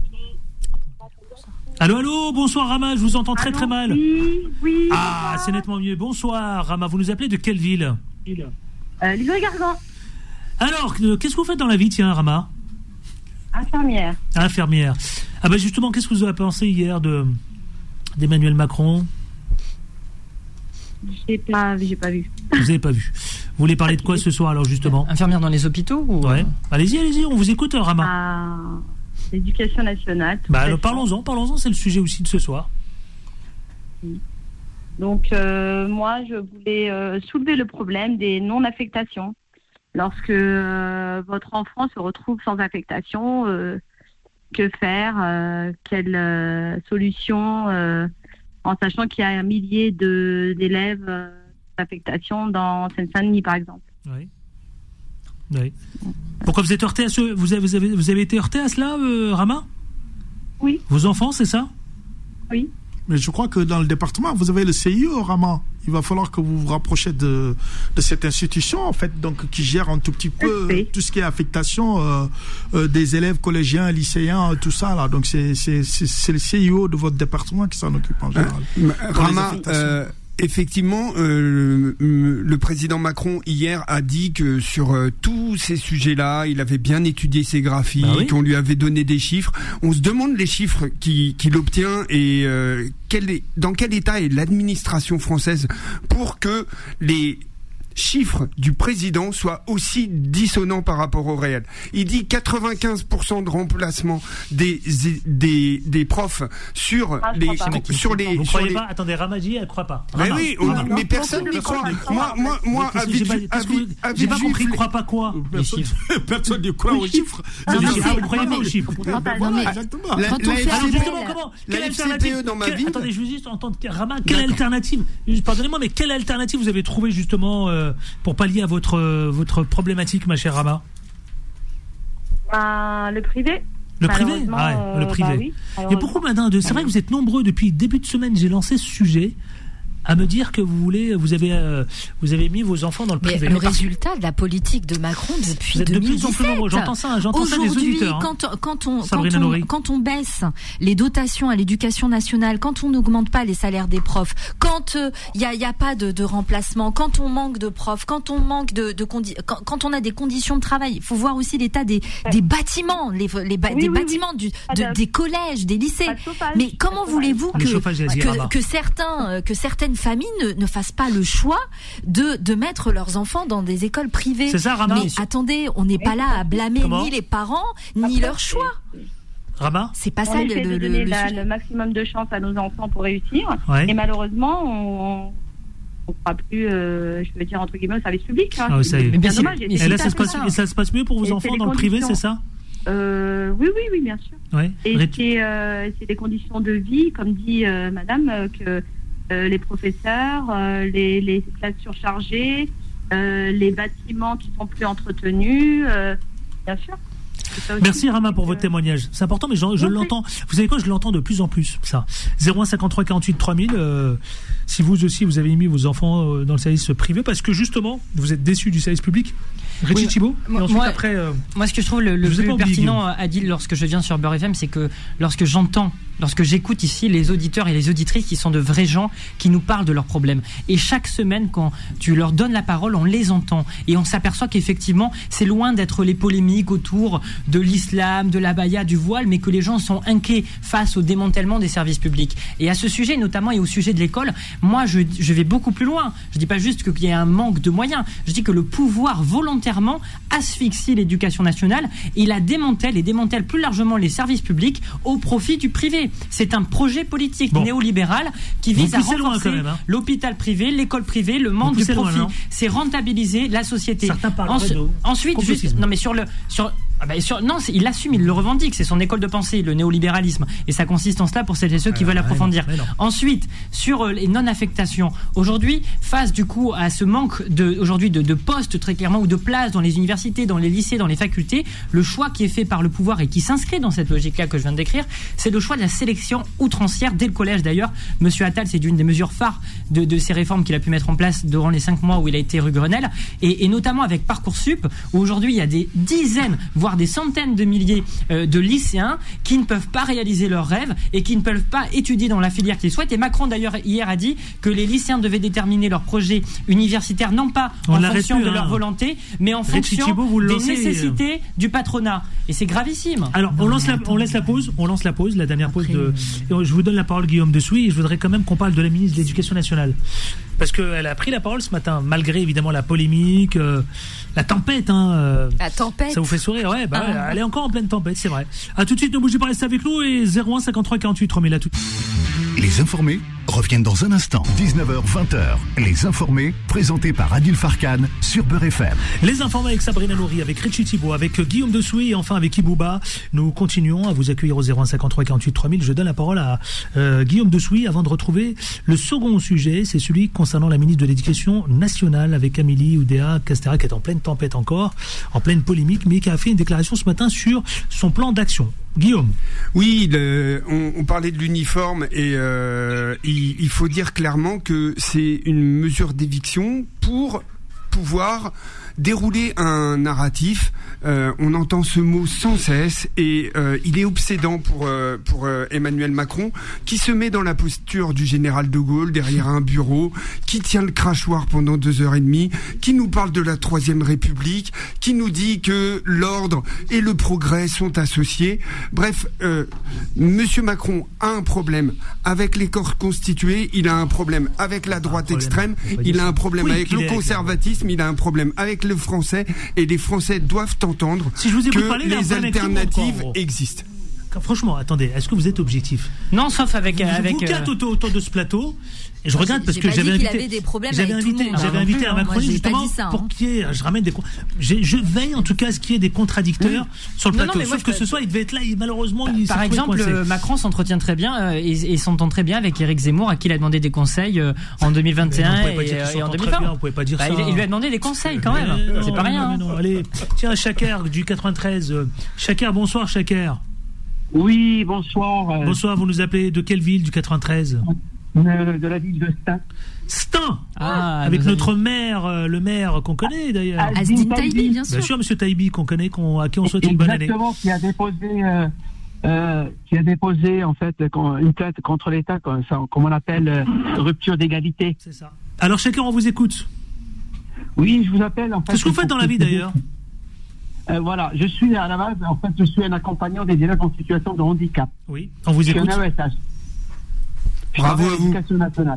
Speaker 2: Allô, allô, bonsoir Rama, je vous entends très allô, très mal.
Speaker 3: Oui, oui.
Speaker 2: Ah, c'est nettement mieux. Bonsoir Rama, vous nous appelez de quelle ville ?
Speaker 3: euh, Livry-Gargan.
Speaker 2: Alors, euh, qu'est-ce que vous faites dans la vie, tiens Rama ?
Speaker 3: Infirmière.
Speaker 2: Infirmière. Ah bah justement, qu'est-ce que vous avez pensé hier de d'Emmanuel Macron ?
Speaker 3: J'ai pas, j'ai pas vu.
Speaker 2: Vous n'avez pas vu. Vous voulez parler de quoi ce soir alors justement ?
Speaker 7: Infirmière dans les hôpitaux ou...
Speaker 2: Ouais. Allez-y, allez-y, on vous écoute Rama.
Speaker 3: Ah, l'éducation nationale.
Speaker 2: Bah alors, parlons-en, parlons-en, c'est le sujet aussi de ce soir.
Speaker 3: Donc euh, moi, je voulais euh, soulever le problème des non-affectations. Lorsque euh, votre enfant se retrouve sans affectation, euh, que faire euh, Quelle euh, solution euh, en sachant qu'il y a un millier de, d'élèves euh, d'affectation dans Seine-Saint-Denis, par exemple.
Speaker 2: Oui. Oui. Pourquoi vous êtes heurté à ce, vous avez, vous avez, vous avez été heurté à cela, euh, Rama ?
Speaker 3: Oui.
Speaker 2: Vos enfants, c'est ça ?
Speaker 3: Oui.
Speaker 5: Mais je crois que dans le département, vous avez le C I O, Rama. Il va falloir que vous vous rapprochiez de, de cette institution, en fait, donc, qui gère un tout petit peu
Speaker 3: oui.
Speaker 5: tout ce qui est affectation euh, euh, des élèves collégiens, lycéens, tout ça, là. Donc, c'est, c'est, c'est, c'est le C I O de votre département qui s'en occupe en général.
Speaker 6: Euh, Rama, euh, effectivement, euh, le, le président Macron hier a dit que sur euh, tous ces sujets-là, il avait bien étudié ses graphiques, bah oui. qu'on lui avait donné des chiffres. On se demande les chiffres qu'il, qu'il obtient et euh, quel est, dans quel état est l'administration française pour que les chiffre du président soit aussi dissonant par rapport au réel. Il dit quatre-vingt-quinze pour cent de remplacement des des des profs sur
Speaker 3: ah,
Speaker 6: les
Speaker 3: sur
Speaker 6: les
Speaker 2: Vous
Speaker 6: sur
Speaker 2: croyez
Speaker 6: les...
Speaker 2: pas? Attendez, Ramadi, elle croit pas.
Speaker 6: Mais
Speaker 2: Rama.
Speaker 6: oui, on dit, mais personne ne croit. Moi, moi, moi,
Speaker 2: J'ai pas, j'ai pas compris, croit pas quoi?
Speaker 5: Personne, personne ne croit aux chiffres.
Speaker 2: Ah, vous croyez pas aux chiffres?
Speaker 5: Exactement.
Speaker 6: La,
Speaker 8: Quand on
Speaker 6: la
Speaker 8: fait
Speaker 2: Alors
Speaker 8: appel-
Speaker 2: justement, comment? Quelle
Speaker 6: la F C P E
Speaker 2: alternative
Speaker 6: dans ma
Speaker 2: quelle-
Speaker 6: ville.
Speaker 2: Attendez, je veux juste entendre Rama. Quelle alternative? Pardonnez-moi, mais quelle alternative vous avez trouvé justement euh, pour pallier à votre euh, votre problématique, ma chère Rama?
Speaker 3: Ben, le privé.
Speaker 2: Le privé?
Speaker 3: Malheureusement,
Speaker 2: Ah ouais, le
Speaker 3: euh,
Speaker 2: privé.
Speaker 3: bah oui,
Speaker 2: Et pourquoi, madame, de- c'est vrai que vous êtes nombreux depuis début de semaine, j'ai lancé ce sujet à me dire que vous voulez, vous avez, euh, vous avez mis vos enfants dans le
Speaker 8: Mais
Speaker 2: privé.
Speaker 8: le
Speaker 2: Parce que
Speaker 8: résultat de la politique de Macron depuis
Speaker 2: vous êtes de
Speaker 8: deux
Speaker 2: plus
Speaker 8: mille
Speaker 2: en plus nombreux.
Speaker 8: dix-sept.
Speaker 2: J'entends ça, j'entends ça des
Speaker 8: Aujourd'hui,
Speaker 2: auditeurs. hein.
Speaker 8: quand, quand, on, quand,
Speaker 2: Sabrina
Speaker 8: on,
Speaker 2: Nouri.
Speaker 8: quand on baisse les dotations à l'éducation nationale, quand on n'augmente pas les salaires des profs, quand il n'y a, y a pas de, de remplacement, quand on manque de profs, quand on manque de, de condi- quand, quand on a des conditions de travail, il faut voir aussi l'état des, des bâtiments, les, les ba-
Speaker 3: Oui,
Speaker 8: des
Speaker 3: oui,
Speaker 8: bâtiments du,
Speaker 3: oui.
Speaker 8: de, des collèges, des lycées.
Speaker 3: Pas de chauffage.
Speaker 8: Mais comment
Speaker 3: Pas de
Speaker 8: voulez-vous
Speaker 2: Le
Speaker 8: que,
Speaker 2: chauffage, j'ai dit, Rama.
Speaker 8: que, que certains, euh, que certaines familles ne, ne fassent pas le choix de, de mettre leurs enfants dans des écoles privées?
Speaker 2: C'est ça, Rama?
Speaker 8: Mais attendez, on n'est pas là à blâmer
Speaker 2: Comment
Speaker 8: ni les parents, ni
Speaker 3: Après,
Speaker 8: leur choix.
Speaker 2: Rama?
Speaker 8: C'est pas
Speaker 3: On
Speaker 8: ça le,
Speaker 3: essaie
Speaker 8: le,
Speaker 3: de
Speaker 8: le-
Speaker 3: donner
Speaker 8: le
Speaker 3: la-
Speaker 8: sujet.
Speaker 3: le maximum de chance à nos enfants pour réussir.
Speaker 2: Ouais.
Speaker 3: Et malheureusement, on ne croit plus, euh, je veux dire, entre guillemets, au service public. Hein.
Speaker 2: Ah oui, ça y est.
Speaker 3: C'est
Speaker 7: Mais
Speaker 3: bien
Speaker 7: c'est-
Speaker 3: dommage.
Speaker 7: mais
Speaker 3: Et
Speaker 2: Et
Speaker 3: c'est
Speaker 2: là,
Speaker 3: tout
Speaker 2: ça
Speaker 3: à
Speaker 2: se
Speaker 3: fait
Speaker 2: passe,
Speaker 3: ça.
Speaker 2: et ça se passe mieux pour vos
Speaker 3: Et c'est
Speaker 2: enfants
Speaker 3: les
Speaker 2: dans le privé,
Speaker 3: conditions.
Speaker 2: c'est ça?
Speaker 3: Euh, oui, oui, oui, bien sûr.
Speaker 2: Ouais.
Speaker 3: Et
Speaker 2: Ré-
Speaker 3: c'est, euh, c'est des conditions de vie, comme dit euh, madame, euh, que euh, les professeurs, euh, les, les classes surchargées, euh, les bâtiments qui sont plus entretenus, euh, bien sûr. C'est ça aussi.
Speaker 2: Merci Rama pour
Speaker 3: Donc,
Speaker 2: votre
Speaker 3: euh,
Speaker 2: témoignage. C'est important, mais je, je
Speaker 3: Oui.
Speaker 2: l'entends. Vous savez quoi, je l'entends de plus en plus, ça. zéro un cinquante-trois quarante-huit trois mille. Euh, si vous aussi, vous avez mis vos enfants euh, dans le service privé, parce que justement, vous êtes déçus du service public. Richie
Speaker 7: Oui.
Speaker 2: Thibault. Et
Speaker 7: Moi-
Speaker 2: ensuite,
Speaker 7: moi-
Speaker 2: après, euh,
Speaker 7: Moi, ce que je trouve le, le
Speaker 2: Je vous ai
Speaker 7: plus
Speaker 2: pas oublié,
Speaker 7: pertinent, Adil, lorsque je viens sur Beurre F M, c'est que lorsque j'entends, lorsque j'écoute ici les auditeurs et les auditrices qui sont de vrais gens qui nous parlent de leurs problèmes. Et chaque semaine, quand tu leur donnes la parole, on les entend. Et on s'aperçoit qu'effectivement, c'est loin d'être les polémiques autour de l'islam, de l'abaya, du voile, mais que les gens sont inquiets face au démantèlement des services publics. Et à ce sujet, notamment, et au sujet de l'école, moi, je, je vais beaucoup plus loin. Je dis pas juste qu'il y a un manque de moyens. Je dis que le pouvoir, volontairement, asphyxie l'éducation nationale et la démantèle et démantèle plus largement les services publics au profit du privé. C'est un projet politique
Speaker 2: Bon.
Speaker 7: néolibéral qui
Speaker 2: Vous
Speaker 7: vise à
Speaker 2: poussez loin,
Speaker 7: renforcer
Speaker 2: quand même, hein.
Speaker 7: l'hôpital privé, l'école privée, le manque de
Speaker 2: poussez loin,
Speaker 7: profit.
Speaker 2: non
Speaker 7: C'est rentabiliser la société.
Speaker 2: Certains parleraient
Speaker 7: Ensu-
Speaker 2: de
Speaker 7: ensuite, juste,
Speaker 2: complotisme.
Speaker 7: non mais sur le, sur, ah bah, sur- non, c'est- il l'assume, il le revendique. C'est son école de pensée, le néolibéralisme, et ça consiste en cela pour celles et ceux qui
Speaker 2: Ah,
Speaker 7: veulent
Speaker 2: ouais,
Speaker 7: approfondir.
Speaker 2: non, mais non.
Speaker 7: Ensuite, sur euh, les non-affectations, aujourd'hui, face du coup à ce manque de, aujourd'hui de, de postes très clairement ou de places dans les universités, dans les lycées, dans les facultés, le choix qui est fait par le pouvoir et qui s'inscrit dans cette logique-là que je viens de décrire, c'est le choix de la sélection outrancière dès le collège d'ailleurs. Monsieur Attal, c'est d'une des mesures phares de, de ces réformes qu'il a pu mettre en place durant les cinq mois où il a été rue Grenelle, et, et notamment avec Parcoursup, où aujourd'hui il y a des dizaines, voire des centaines de milliers euh, de lycéens qui ne peuvent pas réaliser leurs rêves et qui ne peuvent pas étudier dans la filière qu'ils souhaitent. Et Macron d'ailleurs hier a dit que les lycéens devaient déterminer leur projet universitaire non pas
Speaker 2: On
Speaker 7: en
Speaker 2: l'arrête
Speaker 7: fonction
Speaker 2: plus,
Speaker 7: de
Speaker 2: hein.
Speaker 7: leur volonté, mais en
Speaker 2: Richie
Speaker 7: fonction
Speaker 2: Thibault, vous le
Speaker 7: des
Speaker 2: lancez,
Speaker 7: nécessités du patronat. Et c'est gravissime.
Speaker 2: Alors, on,
Speaker 8: Non,
Speaker 2: lance
Speaker 8: mais
Speaker 2: la, on laisse la pause, on lance la pause, la dernière pause
Speaker 8: Après,
Speaker 2: de. Et je vous donne la parole, Guillaume Dessouy, et je voudrais quand même qu'on parle de la ministre de l'Éducation nationale. Parce qu'elle a pris la parole ce matin, malgré évidemment la polémique, euh, la tempête. Hein, euh,
Speaker 8: La tempête.
Speaker 2: ça vous fait sourire, ouais, bah, ouais,
Speaker 8: Ah.
Speaker 2: elle est encore en pleine tempête, c'est vrai. A tout de suite, ne bougez pas, restez avec nous, et zéro un cinquante-trois quarante-huit trois mille à tout.
Speaker 1: Les informés reviennent dans un instant. dix-neuf heures vingt. Les informés, présentés par Adil Farkan sur Beurre F M.
Speaker 2: Les informés avec Sabrina Nouri, avec Richie Thibault, avec Guillaume Dessouy et enfin avec Ibouba. Nous continuons à vous accueillir au zéro un cinquante-trois quarante-huit trois mille. Je donne la parole à euh, Guillaume Dessouy avant de retrouver le second sujet. C'est celui concernant la ministre de l'Éducation nationale avec Amélie Oudéa Castéra qui est en pleine tempête encore, en pleine polémique, mais qui a fait une déclaration ce matin sur son plan d'action. Guillaume.
Speaker 6: Oui, le, on, on parlait de l'uniforme et euh, il, il faut dire clairement que c'est une mesure d'éviction pour pouvoir dérouler un narratif. Euh, on entend ce mot sans cesse et euh, il est obsédant pour euh, pour euh, Emmanuel Macron, qui se met dans la posture du général de Gaulle derrière un bureau, qui tient le crachoir pendant deux heures et demie, qui nous parle de la Troisième République, qui nous dit que l'ordre et le progrès sont associés. Bref, euh, Monsieur Macron a un problème avec les corps constitués, il a un problème avec la droite extrême, il a un problème oui, avec le conservatisme, il a un problème avec le français, et les Français doivent entendre
Speaker 2: si je vous
Speaker 6: que
Speaker 2: parler,
Speaker 6: les alternatives existent.
Speaker 2: Franchement, attendez, est-ce que vous êtes objectif?
Speaker 7: Non, sauf avec...
Speaker 2: Vous,
Speaker 7: avec
Speaker 2: vous quatre
Speaker 7: euh...
Speaker 2: autour, autour de ce plateau, et je regarde parce que j'avais invité,
Speaker 8: des problèmes
Speaker 2: j'avais
Speaker 8: avec
Speaker 2: invité,
Speaker 8: tout le monde.
Speaker 2: j'avais
Speaker 8: Ah,
Speaker 2: invité
Speaker 8: plus,
Speaker 2: un Macroniste justement
Speaker 8: ça, hein.
Speaker 2: pour qu'il y ait, je ramène des, j'ai, je veille en tout cas à ce qu'il y ait des contradicteurs mmh. sur le plateau. Non, non, sauf que ce soir, il devait être là et malheureusement, il
Speaker 7: Par exemple, Macron s'entretient très bien euh, et, et s'entend très bien avec Éric Zemmour, à qui il a demandé des conseils euh, en deux mille vingt et un et, et en deux mille vingt.
Speaker 2: Bien, on pouvait pas dire
Speaker 7: bah,
Speaker 2: ça.
Speaker 7: Il, il lui a demandé des conseils quand même.
Speaker 2: Non,
Speaker 7: c'est pas rien.
Speaker 2: Non, non, allez, tiens, Chaker du quatre-vingt-treize. Chaker, bonsoir, Chaker.
Speaker 9: Oui, bonsoir.
Speaker 2: Bonsoir, vous nous appelez de quelle ville du quatre-vingt-treize?
Speaker 9: de, de la ville de Stein.
Speaker 2: Stein ah, avec notre amis. maire, euh, le maire qu'on connaît d'ailleurs.
Speaker 8: Azdine Taïbi, bien sûr.
Speaker 2: Bien sûr, monsieur Taïbi, qu'on connaît, qu'on, à qui on souhaite une bonne année.
Speaker 9: Exactement, qui a déposé, euh, euh, qui a déposé en fait une plainte contre l'État, comme, ça, comme on appelle euh, rupture d'égalité.
Speaker 2: C'est ça. Alors, chacun, on vous écoute.
Speaker 9: Oui, je vous appelle en fait.
Speaker 2: Qu'est-ce que vous faites dans la vie d'ailleurs?
Speaker 9: Euh, voilà, je suis à la base, en fait, je suis un accompagnant des élèves en situation de handicap.
Speaker 2: Oui, on vous écoute.
Speaker 9: Je suis un A E S H.
Speaker 6: Bravo à vous.
Speaker 9: Éducation nationale.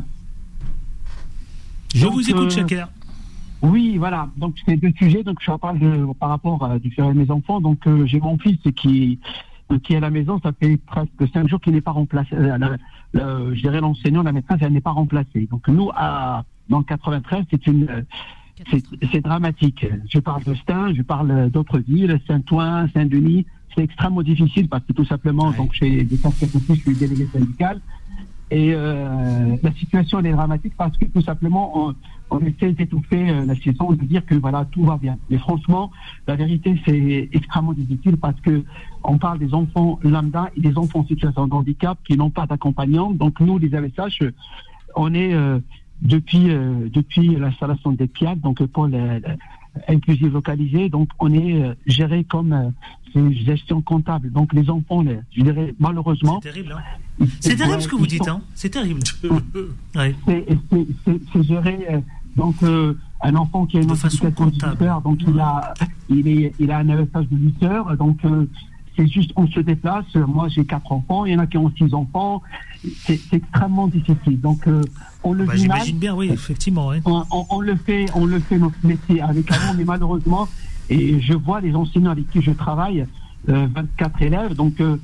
Speaker 2: Je
Speaker 9: donc,
Speaker 2: vous écoute,
Speaker 9: euh,
Speaker 2: Chaker.
Speaker 9: Oui, voilà. Donc, c'est deux sujets. Donc, je parle de, par rapport à différents de mes enfants. Donc, euh, j'ai mon fils qui, qui est à la maison. Ça fait presque cinq jours qu'il n'est pas remplacé. Euh, la, la, je dirais l'enseignant, la maîtresse, elle n'est pas remplacée. Donc, nous, à, dans le quatre-vingt-treize, c'est une... C'est, c'est dramatique. Je parle de Stein, je parle d'autres villes, Saint-Ouen, Saint-Denis. C'est extrêmement difficile parce que tout simplement, ouais. donc j'ai des casquettes aussi, je suis délégué syndical. Et euh, la situation elle est dramatique parce que tout simplement, on, on essaie d'étouffer euh, la situation, de dire que voilà, tout va bien. Mais franchement, la vérité, c'est extrêmement difficile parce que on parle des enfants lambda et des enfants en situation de handicap qui n'ont pas d'accompagnant. Donc nous, les A E S H, on est... Euh, Depuis euh, depuis l'installation des P I A D, donc pôle euh, inclusif localisé, donc on est euh, géré comme euh, une gestion comptable. Donc les enfants, les, je dirais malheureusement.
Speaker 2: C'est terrible. Hein. C'est terrible ce que vous dites. Hein. C'est terrible. ouais.
Speaker 9: c'est, c'est, c'est, c'est géré euh, donc euh, un enfant qui a une situation difficile, donc il a il est il a un A E S H de huit heures, donc euh, c'est juste on se déplace. Moi j'ai quatre enfants, il y en a qui ont six enfants. C'est, c'est extrêmement difficile. Donc euh, on le
Speaker 2: bah, j'imagine bien, oui, effectivement. Oui.
Speaker 9: On, on, on le fait, on le fait notre métier avec amour, mais malheureusement, et je vois les enseignants avec qui je travaille, euh, vingt-quatre élèves, donc euh,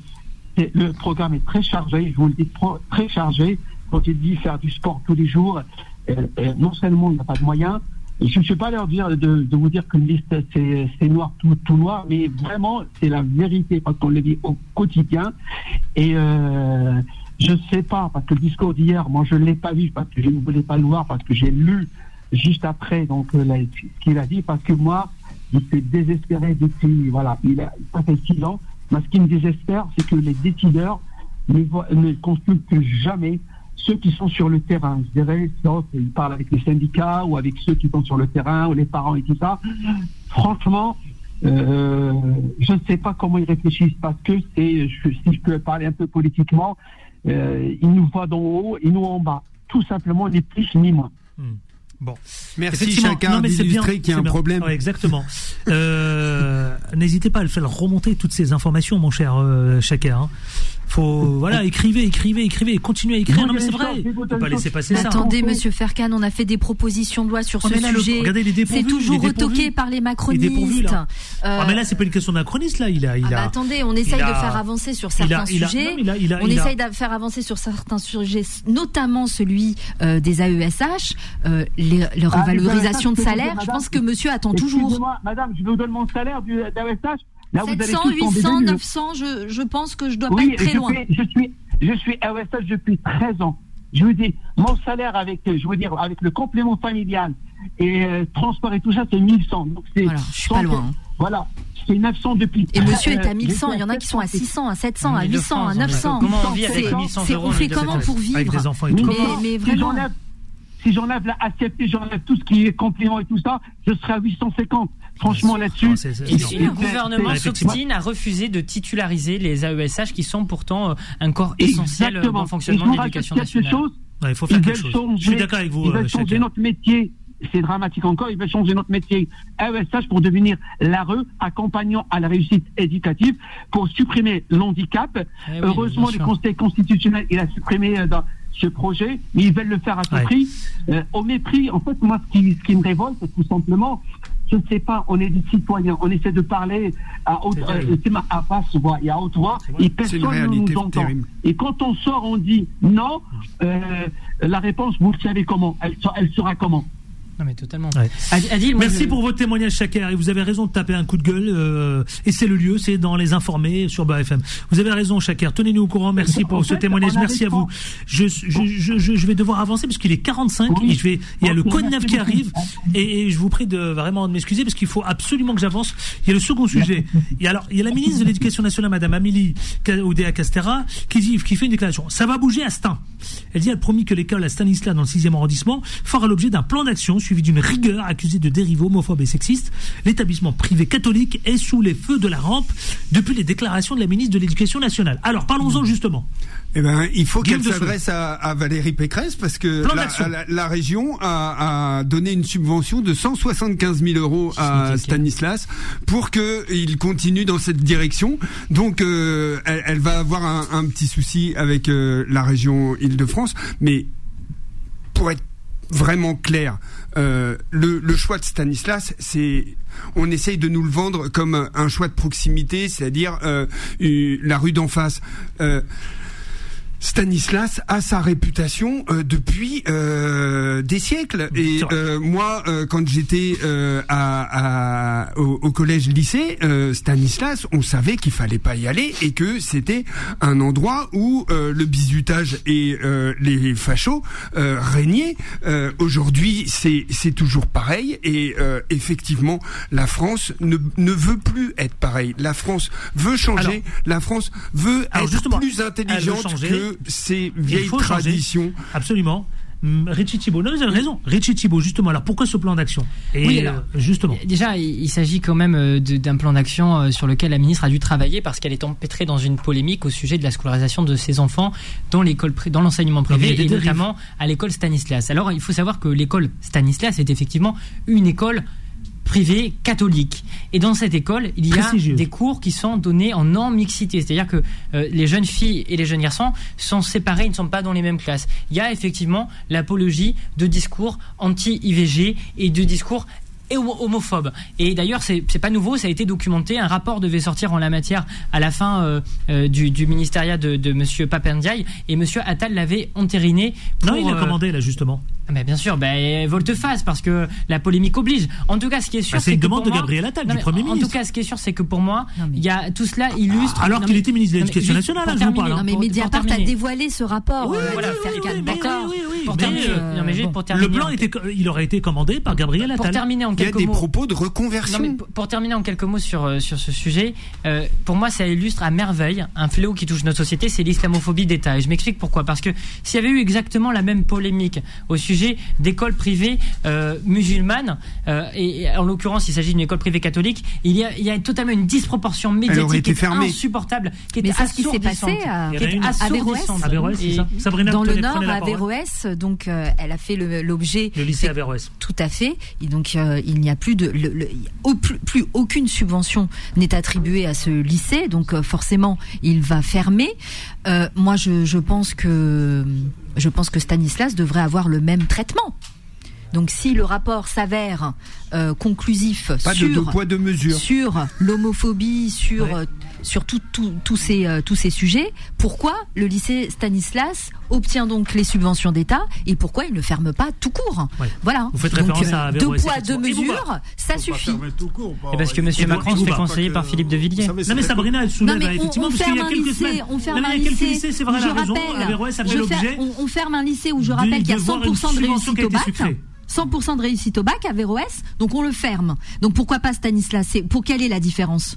Speaker 9: le programme est très chargé, je vous le dis, très chargé. Quand il dit faire du sport tous les jours, euh, euh, non seulement il n'y a pas de moyens, je ne suis pas à leur dire de, de vous dire qu'une liste c'est, c'est noir, tout, tout noir, mais vraiment c'est la vérité parce qu'on le vit au quotidien. Et euh, je ne sais pas, parce que le discours d'hier, moi je ne l'ai pas vu parce que je ne voulais pas le voir, parce que j'ai lu juste après donc euh, là, ce qu'il a dit, parce que moi, je suis désespéré depuis, voilà, il a, ça fait six ans. Mais ce qui me désespère, c'est que les décideurs ne, voient, ne consultent jamais ceux qui sont sur le terrain. Je dirais, ils parlent avec les syndicats ou avec ceux qui sont sur le terrain, ou les parents et tout ça. Franchement, euh, je ne sais pas comment ils réfléchissent, parce que c'est, je, si je peux parler un peu politiquement, Euh, ils nous voient d'en haut et nous en bas. Tout simplement, ni plus ni moins.
Speaker 2: Hmm. Bon.
Speaker 6: Merci chacun d'illustrer qu'il y a un
Speaker 2: bien.
Speaker 6: problème.
Speaker 2: Ouais, exactement. euh, n'hésitez pas à le faire remonter toutes ces informations, mon cher euh, Chaker. Hein. Faut, voilà, écrivez, écrivez, écrivez, continuez à écrire. Non, mais c'est vrai. On peut pas laisser passer ça.
Speaker 8: Attendez, monsieur Ferkan, on a fait des propositions de loi sur
Speaker 2: oh,
Speaker 8: ce
Speaker 2: là,
Speaker 8: sujet.
Speaker 2: Le, regardez, les dépourvus,
Speaker 8: c'est toujours
Speaker 2: les
Speaker 8: retoqué par les macronistes.
Speaker 2: Les là. Euh... Ah, mais là, c'est pas une question macroniste, là. Il a, il
Speaker 8: ah,
Speaker 2: a.
Speaker 8: Bah, attendez, on essaye
Speaker 2: a,
Speaker 8: de faire avancer sur certains
Speaker 2: il a, il a,
Speaker 8: sujets.
Speaker 2: Non, il a, il a,
Speaker 8: on
Speaker 2: il
Speaker 8: essaye
Speaker 2: a...
Speaker 8: de faire avancer sur certains sujets, notamment celui euh, des A E S H, euh, les, les revalorisations ah, de salaire. Je pense que monsieur attend toujours.
Speaker 9: Madame, je vous donne mon salaire du d'A E S H. Là,
Speaker 8: sept cents, huit cents, neuf cents, je, je pense que je dois
Speaker 9: oui,
Speaker 8: pas être très
Speaker 9: je
Speaker 8: loin.
Speaker 9: Suis, je suis, je suis A E S H depuis treize ans. Je vous dis, mon salaire avec, je veux dire, avec le complément familial et euh, transport et tout ça, c'est mille cent. Donc c'est,
Speaker 8: voilà, je suis pas loin. Hein.
Speaker 9: Voilà, c'est neuf cents depuis.
Speaker 8: Et monsieur est à mille cent. Il y en a qui sont à six cents, à sept cents, à huit cents, à neuf cents.
Speaker 7: Comment on vit avec mille cent euros?
Speaker 8: On fait comment pour vivre?
Speaker 2: Avec des enfants et tout.
Speaker 8: Mais, mais vraiment.
Speaker 9: si j'enlève la A C F T, j'enlève tout ce qui est compliment et tout ça, je serai à huit cent cinquante. Franchement, là-dessus.
Speaker 7: Oh, c'est, c'est, et, et le gouvernement s'obstine à refuser de titulariser les A E S H qui sont pourtant un corps essentiel Exactement. Dans le fonctionnement de l'éducation nationale.
Speaker 2: Chose, ouais, il faut faire quelque chose.
Speaker 9: Changer,
Speaker 2: je suis d'accord avec vous.
Speaker 9: Ils veulent changer notre métier. C'est dramatique encore. Ils veulent changer notre métier A E S H pour devenir l'A R E, accompagnant à la réussite éducative, pour supprimer l'handicap. Eh oui, Heureusement, le Conseil constitutionnel, il a supprimé euh, dans ce projet, mais ils veulent le faire à tout ouais. prix. Euh, au mépris, en fait, moi, ce qui, ce qui me révolte, c'est tout simplement, je ne sais pas, on est des citoyens, on essaie de parler à haute euh, à basse voix et à haute voix, et personne ne nous entend. Et quand on sort, on dit non, euh, la réponse, vous le savez comment, elle, elle sera comment?
Speaker 7: Non mais totalement.
Speaker 2: Ouais.
Speaker 7: Adil,
Speaker 2: Merci
Speaker 7: je...
Speaker 2: pour votre témoignage, Chaker. Et vous avez raison de taper un coup de gueule. Euh, et c'est le lieu, c'est dans les informés sur B F M. Vous avez raison, Chaker. Tenez-nous au courant. Merci pour en ce fait, témoignage. Merci à vous. Je, je, je, je, je vais devoir avancer parce qu'il est quarante-cinq. Oui. Et je vais, il y a le code neuf qui arrive. Et, et je vous prie de vraiment de m'excuser parce qu'il faut absolument que j'avance. Il y a le second sujet. Et alors, il y a la ministre de l'Éducation nationale, Madame Amélie Oudéa-Castéra, qui dit, qui fait une déclaration. Ça va bouger à Stein. Elle dit, elle a promis que l'école à Stanislas dans le sixième arrondissement fera l'objet d'un plan d'action suivi d'une rigueur accusée de dérives homophobes et sexistes. L'établissement privé catholique est sous les feux de la rampe depuis les déclarations de la ministre de l'Éducation nationale. Alors parlons-en justement.
Speaker 6: Eh ben, il faut qu'elle s'adresse à, à Valérie Pécresse parce que la, la, la région a, a donné une subvention de cent soixante-quinze mille euros à Stanislas pour qu'il continue dans cette direction. Donc, euh, elle, elle va avoir un, un petit souci avec euh, la région Île-de-France. Mais pour être vraiment clair, euh, le, le choix de Stanislas, c'est, on essaye de nous le vendre comme un choix de proximité, c'est-à-dire euh, la rue d'en face. Euh, Stanislas a sa réputation euh, depuis euh, des siècles et euh, moi euh, quand j'étais euh, à, à, au, au collège-lycée, euh, Stanislas, on savait qu'il fallait pas y aller et que c'était un endroit où euh, le bizutage et euh, les fachos euh, régnaient. Euh, aujourd'hui, c'est c'est toujours pareil et euh, effectivement, la France ne ne veut plus être pareille. La France veut changer. Alors, la France veut être plus intelligente que ces vieilles traditions.
Speaker 2: Changer. Absolument. Richie Thibault, non, vous avez raison. Richie Thibault, justement. Alors pourquoi ce plan d'action? Et
Speaker 7: oui, alors, justement. Déjà, il s'agit quand même de, d'un plan d'action sur lequel la ministre a dû travailler parce qu'elle est empêtrée dans une polémique au sujet de la scolarisation de ses enfants dans l'école, dans l'enseignement privé et notamment à l'école Stanislas. Alors, il faut savoir que l'école Stanislas est effectivement une école privée catholique. Et dans cette école, il y a des cours qui sont donnés en non-mixité. C'est-à-dire que euh, les jeunes filles et les jeunes garçons sont séparés, ils ne sont pas dans les mêmes classes. Il y a effectivement l'apologie de discours anti-I V G et de discours et homophobe. Et d'ailleurs, c'est, c'est pas nouveau, ça a été documenté. Un rapport devait sortir en la matière à la fin euh, euh, du, du ministériat de, de Monsieur Papendiaï, et Monsieur Attal l'avait entériné. Pour,
Speaker 2: non, il l'a commandé là justement.
Speaker 7: Mais bien sûr, ben volte-face parce que la polémique oblige. En tout cas, ce qui est sûr,
Speaker 2: bah, c'est, c'est une
Speaker 7: que
Speaker 2: demande de
Speaker 7: moi,
Speaker 2: Gabriel Attal,
Speaker 7: non,
Speaker 2: du Premier
Speaker 7: en,
Speaker 2: ministre.
Speaker 7: En tout cas, ce qui est sûr, c'est que pour moi, il y a tout cela illustre.
Speaker 2: Ah, alors
Speaker 7: non,
Speaker 2: qu'il
Speaker 7: mais,
Speaker 2: était ministre de l'Éducation nationale, là, je vous parle.
Speaker 8: Non, mais Mediapart a dévoilé ce rapport.
Speaker 2: Oui,
Speaker 8: euh,
Speaker 2: voilà,
Speaker 8: faire
Speaker 2: oui,
Speaker 8: oui,
Speaker 2: d'accord. Oui, oui,
Speaker 7: pour
Speaker 2: mais,
Speaker 7: terminer,
Speaker 2: euh,
Speaker 7: non, mais juste pour terminer,
Speaker 2: le plan était, il aurait été commandé par Gabriel Attal.
Speaker 7: Pour terminer en quelques mots.
Speaker 6: Il y a des propos de reconversion.
Speaker 7: Non, mais pour, pour terminer en quelques mots sur sur ce sujet, euh, pour moi, ça illustre à merveille un fléau qui touche notre société, c'est l'islamophobie d'État. Et je m'explique pourquoi. Parce que s'il y avait eu exactement la même polémique au sujet d'écoles privées euh, musulmanes, euh, et, et en l'occurrence, il s'agit d'une école privée catholique, il y a, il y a totalement une disproportion médiatique qui est insupportable, qui est
Speaker 8: mais c'est ce qui s'est passé à,
Speaker 7: qui est
Speaker 8: à Averroès.
Speaker 2: Averroès, c'est ça. Sabrina,
Speaker 8: dans le Nord, à Averroès, donc euh, elle a fait le, l'objet.
Speaker 2: Le lycée Averroès.
Speaker 8: Tout à fait. Et donc euh, il n'y a plus de, le, le, au, plus, plus aucune subvention n'est attribuée à ce lycée, donc euh, forcément il va fermer. Euh, moi, je, je pense que je pense que Stanislas devrait avoir le même traitement. Donc, si le rapport s'avère euh, conclusif
Speaker 6: Pas
Speaker 8: sur
Speaker 6: de deux poids, deux mesures.
Speaker 8: sur l'homophobie, sur ouais. euh, sur tous tout, tout ces euh, tous ces sujets, pourquoi le lycée Stanislas obtient donc les subventions d'État et pourquoi il ne ferme pas tout court? Ouais. Voilà.
Speaker 2: Vous faites
Speaker 8: donc,
Speaker 2: référence à
Speaker 8: deux poids, deux mesures, ça suffit.
Speaker 9: Court,
Speaker 7: et parce que Monsieur Macron se fait conseiller par Philippe de Villiers.
Speaker 2: Non mais Sabrina, elle soulève
Speaker 8: non, mais
Speaker 2: effectivement
Speaker 8: on, on
Speaker 2: parce qu'il y a quelques
Speaker 8: lycée,
Speaker 2: semaines.
Speaker 8: On ferme
Speaker 2: non,
Speaker 8: un
Speaker 2: il y a quelques
Speaker 8: lycée,
Speaker 2: lycées, c'est vrai, la raison. Averroès a fait l'objet.
Speaker 8: On ferme un lycée où je rappelle qu'il y a cent pour cent de réussite au bac. cent pour cent de réussite au bac à Averroès, donc on le ferme. Donc pourquoi pas Stanislas? C'est, pour quelle est la différence?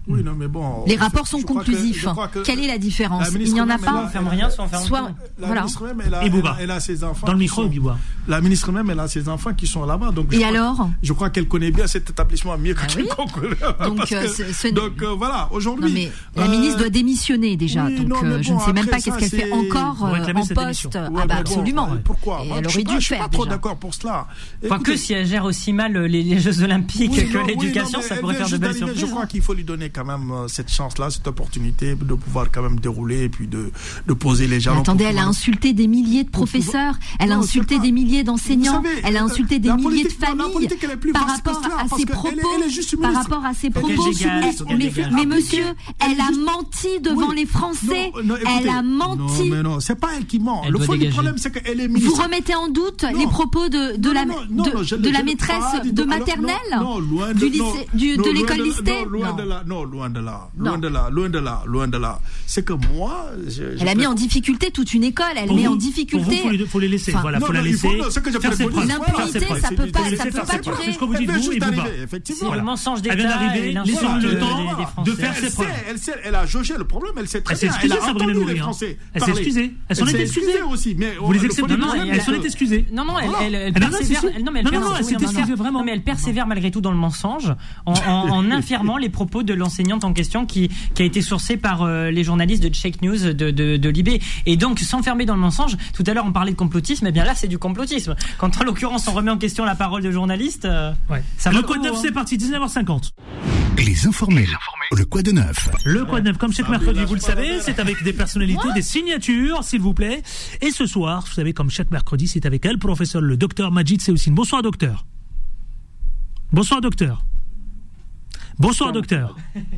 Speaker 5: Oui, non, mais bon.
Speaker 8: Les rapports sont conclusifs. Que, que Quelle est la différence? La Il n'y en a pas.
Speaker 7: On ferme rien, soit on ferme
Speaker 8: soit,
Speaker 7: tout.
Speaker 5: La
Speaker 8: voilà.
Speaker 5: ministre même, elle a,
Speaker 2: et Bouba.
Speaker 5: Elle a ses enfants.
Speaker 2: Dans le micro,
Speaker 5: sont,
Speaker 2: Bouba.
Speaker 5: La ministre même, elle a ses enfants qui sont là-bas. Donc,
Speaker 8: et alors
Speaker 5: crois, je crois qu'elle connaît bien cet établissement mieux que
Speaker 8: ah
Speaker 5: quiconque.
Speaker 8: Oui. Donc, euh, ce, ce
Speaker 5: donc euh, voilà, aujourd'hui.
Speaker 8: Non, mais la euh, ministre doit démissionner déjà. Oui, donc, non, euh, bon, je ne sais même pas qu'est-ce qu'elle fait encore euh, en poste.
Speaker 5: Ouais,
Speaker 8: ah, bah, absolument.
Speaker 5: Bon, pourquoi
Speaker 8: et
Speaker 5: moi,
Speaker 8: elle aurait
Speaker 5: je
Speaker 8: dû le faire.
Speaker 5: Je suis pas trop d'accord pour cela.
Speaker 7: Quoique, si elle gère aussi mal les Jeux Olympiques que l'éducation, ça pourrait faire de belles surprises.
Speaker 5: Je crois qu'il faut lui donner quand même cette chance-là, cette opportunité de pouvoir quand même dérouler et puis de, de poser les jalons.
Speaker 8: Attendez, elle a insulté des milliers de professeurs, elle a insulté des milliers d'enseignants, elle a insulté des milliers de familles par rapport à ses propos, par rapport à ses propos. Mais monsieur, elle a menti devant les Français, elle a menti.
Speaker 5: Non, mais non, c'est pas elle qui ment. Le fond du problème, c'est qu'elle est ministre.
Speaker 8: Vous remettez en doute les propos de de la de la maîtresse de maternelle, du lycée, de l'école Listet.
Speaker 5: Loin de là, non, loin de là, loin de là, loin de là, loin de là. C'est que moi, je,
Speaker 8: elle a mis en difficulté toute une école. Elle met en difficulté.
Speaker 2: Il faut, faut les laisser. Enfin, voilà, faut non, la laisser.
Speaker 5: Faut, ce que je
Speaker 2: faire ses preuves.
Speaker 8: L'impunité, ça peut pas, ça peut pas durer.
Speaker 2: C'est ce que vous dites vous et Bouba.
Speaker 7: C'est le mensonge d'État.
Speaker 2: Elle vient d'arriver. Laissons le temps de faire ses preuves.
Speaker 5: Elle sait, elle a jaugé le problème. Elle sait très bien.
Speaker 2: Elle a entendu les Français. Elle s'est excusée. Elle s'en est excusée
Speaker 5: aussi. Mais
Speaker 2: vous les acceptez? Non,
Speaker 7: elle
Speaker 2: s'en est excusée.
Speaker 7: Non, non, elle persévère. Non, mais elle persévère vraiment. Mais elle persévère malgré tout dans le mensonge en infirmant les propos de l'enseignante en question qui qui a été sourcée par les journalistes de Check News de, de, de Libé. Et donc, s'enfermer dans le mensonge, tout à l'heure on parlait de complotisme, et bien là c'est du complotisme. Quand en l'occurrence on remet en question la parole de journalistes, euh,
Speaker 2: ouais. Ça le Quad neuf, c'est parti, dix-neuf heures cinquante.
Speaker 1: Les informés, le Quad neuf.
Speaker 2: Le Quad neuf, comme chaque mercredi, vous le savez, c'est avec des personnalités, ouais. Des signatures, s'il vous plaît. Et ce soir, vous savez, comme chaque mercredi, c'est avec elle, professeur le docteur Majid Seoussine. Bonsoir docteur. Bonsoir docteur. Bonsoir docteur.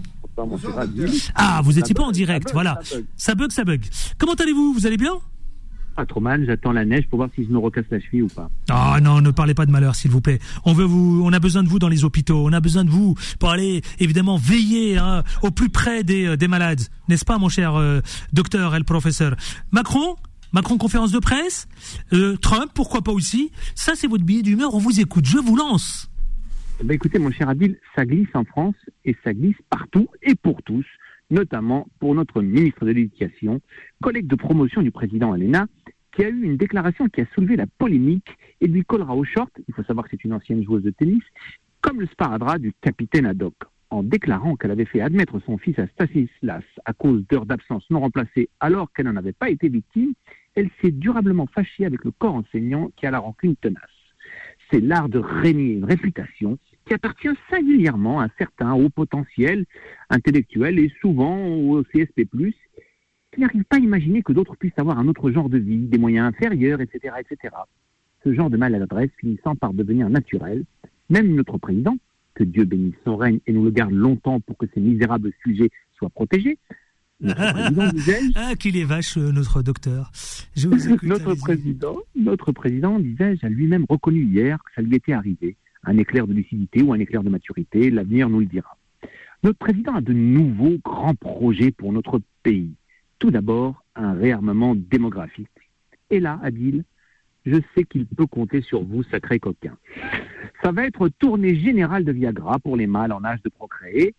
Speaker 2: Ah, vous n'étiez pas en direct, voilà. Ça bug, ça bug. Comment allez-vous? Vous allez bien?
Speaker 10: Pas trop mal, j'attends la neige pour voir si je me recasse la cheville ou pas.
Speaker 2: Ah non, ne parlez pas de malheur, s'il vous plaît. On veut vous, on a besoin de vous dans les hôpitaux, on a besoin de vous pour aller, évidemment, veiller hein, au plus près des, des malades. N'est-ce pas, mon cher euh, docteur et le professeur? Macron Macron, conférence de presse. Euh, Trump, pourquoi pas aussi? Ça, c'est votre billet d'humeur, on vous écoute, je vous lance.
Speaker 10: Ben écoutez, mon cher Adil, ça glisse en France et ça glisse partout et pour tous, notamment pour notre ministre de l'Éducation, collègue de promotion du président Alena, qui a eu une déclaration qui a soulevé la polémique et lui collera au short, il faut savoir que c'est une ancienne joueuse de tennis, comme le sparadrap du capitaine Haddock, en déclarant qu'elle avait fait admettre son fils à Stanislas à cause d'heures d'absence non remplacées alors qu'elle n'en avait pas été victime. Elle s'est durablement fâchée avec le corps enseignant qui a la rancune tenace. C'est l'art de régner une réputation qui appartient singulièrement à certains hauts potentiels intellectuels et souvent au C S P plus, qui n'arrivent pas à imaginer que d'autres puissent avoir un autre genre de vie, des moyens inférieurs, et cetera, et cetera. Ce genre de maladresse finissant par devenir naturel, même notre président, que Dieu bénisse son règne et nous le garde longtemps pour que ces misérables sujets soient protégés, notre président, disais-je...
Speaker 2: Ah, qu'il est vache, notre docteur. Je vous écoute,
Speaker 10: notre, président, notre président, disais-je, a lui-même reconnu hier que ça lui était arrivé. Un éclair de lucidité ou un éclair de maturité, l'avenir nous le dira. Notre président a de nouveaux grands projets pour notre pays. Tout d'abord, un réarmement démographique. Et là, Adil, je sais qu'il peut compter sur vous, sacré coquin. Ça va être tournée générale de Viagra pour les mâles en âge de procréer.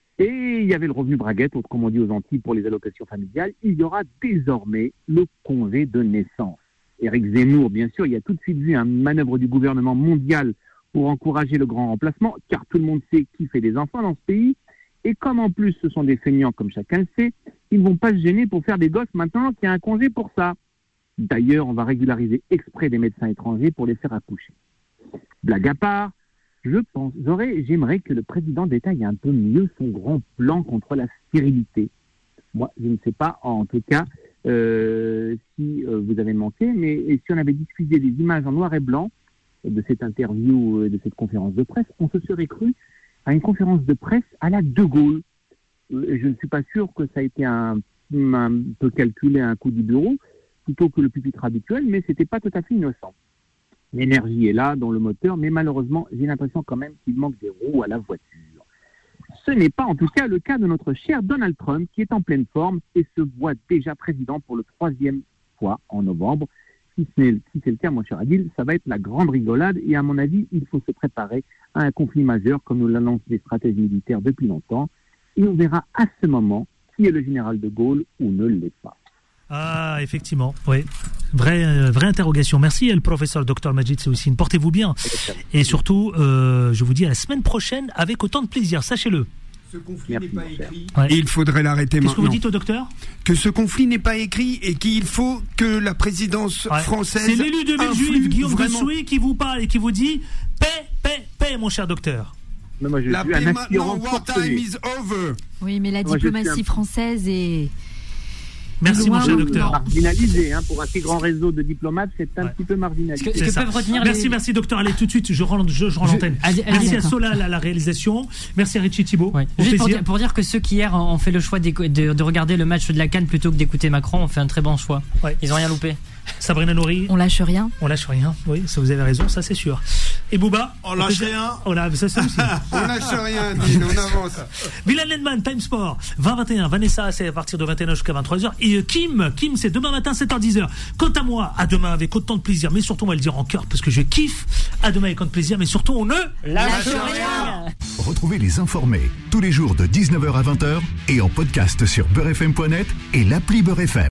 Speaker 10: Et il y avait le revenu braguette, comme on dit aux Antilles, pour les allocations familiales. Il y aura désormais le congé de naissance. Éric Zemmour, bien sûr, il y a tout de suite vu une manœuvre du gouvernement mondial pour encourager le grand remplacement, car tout le monde sait qui fait des enfants dans ce pays. Et comme en plus ce sont des feignants, comme chacun le sait, ils ne vont pas se gêner pour faire des gosses maintenant qu'il y a un congé pour ça. D'ailleurs, on va régulariser exprès des médecins étrangers pour les faire accoucher. Blague à part, je pense, j'aurais, j'aimerais que le président détaille un peu mieux son grand plan contre la stérilité. Moi, je ne sais pas, en tout cas, euh, si euh, vous avez manqué, mais si on avait diffusé des images en noir et blanc de cette interview, de cette conférence de presse, on se serait cru à une conférence de presse à la De Gaulle. Je ne suis pas sûr que ça a été un, un peu calculé à un coup du bureau, plutôt que le pupitre habituel, mais c'était pas tout à fait innocent. L'énergie est là dans le moteur, mais malheureusement, j'ai l'impression quand même qu'il manque des roues à la voiture. Ce n'est pas en tout cas le cas de notre cher Donald Trump, qui est en pleine forme et se voit déjà président pour le troisième fois en novembre. Si c'est, si c'est le cas, mon cher Adil, ça va être la grande rigolade et à mon avis, il faut se préparer à un conflit majeur comme nous l'annoncent les stratèges militaires depuis longtemps. et on verra à ce moment qui est le général de Gaulle ou ne l'est pas.
Speaker 2: Ah, effectivement, oui. Vraie, euh, vraie interrogation. Merci, le professeur docteur Majid Seoussine. Portez-vous bien. Et surtout, euh, je vous dis à la semaine prochaine avec autant de plaisir, sachez-le.
Speaker 6: Ce conflit Merci, n'est pas écrit
Speaker 2: ouais.
Speaker 6: et il faudrait l'arrêter maintenant.
Speaker 2: Qu'est-ce que vous dites au docteur ?
Speaker 6: Que ce conflit n'est pas écrit et qu'il faut que la présidence ouais. française.
Speaker 2: C'est l'élu de Villejuif, Guillaume Gossoué, qui vous parle et qui vous dit paix, paix, paix, mon cher docteur.
Speaker 10: Mais moi, je
Speaker 6: la paix maintenant, war time is over.
Speaker 8: Oui, mais la moi, diplomatie un... française est.
Speaker 2: Merci mon cher docteur.
Speaker 10: Marginalisé, hein, pour un si grand réseau de diplomates, c'est un ouais. petit peu marginalisé.
Speaker 2: Que, que peuvent retenir merci, les... merci docteur. Allez tout de suite, je rends, je, je rends l'antenne. Allez, allez, merci d'accord. à Solal à la réalisation. Merci à Richie Thibault. Ouais.
Speaker 7: Juste pour dire, pour dire que ceux qui hier ont fait le choix de, de, de regarder le match de la CAN plutôt que d'écouter Macron ont fait un très bon choix. Ouais. Ils n'ont rien loupé.
Speaker 2: Sabrina Nouri.
Speaker 8: On lâche rien.
Speaker 2: On lâche rien. Oui, ça vous avez raison, ça c'est sûr. Et Bouba.
Speaker 5: On lâche rien.
Speaker 2: On lâche ça c'est aussi.
Speaker 6: On lâche rien. Dis, on avance.
Speaker 2: Milan Ledman, Time Sport, vingt vingt et un. Vanessa, c'est à partir de vingt et une heures jusqu'à vingt-trois heures. Et Kim, Kim, c'est demain matin sept heures dix. Quant à moi, à demain avec autant de plaisir, mais surtout on va le dire en cœur parce que je kiffe. À demain avec autant de plaisir, mais surtout on ne
Speaker 7: lâche rien.
Speaker 1: Retrouvez les informés tous les jours de dix-neuf heures à vingt heures et en podcast sur beurre f m point net et l'appli Beurre F M.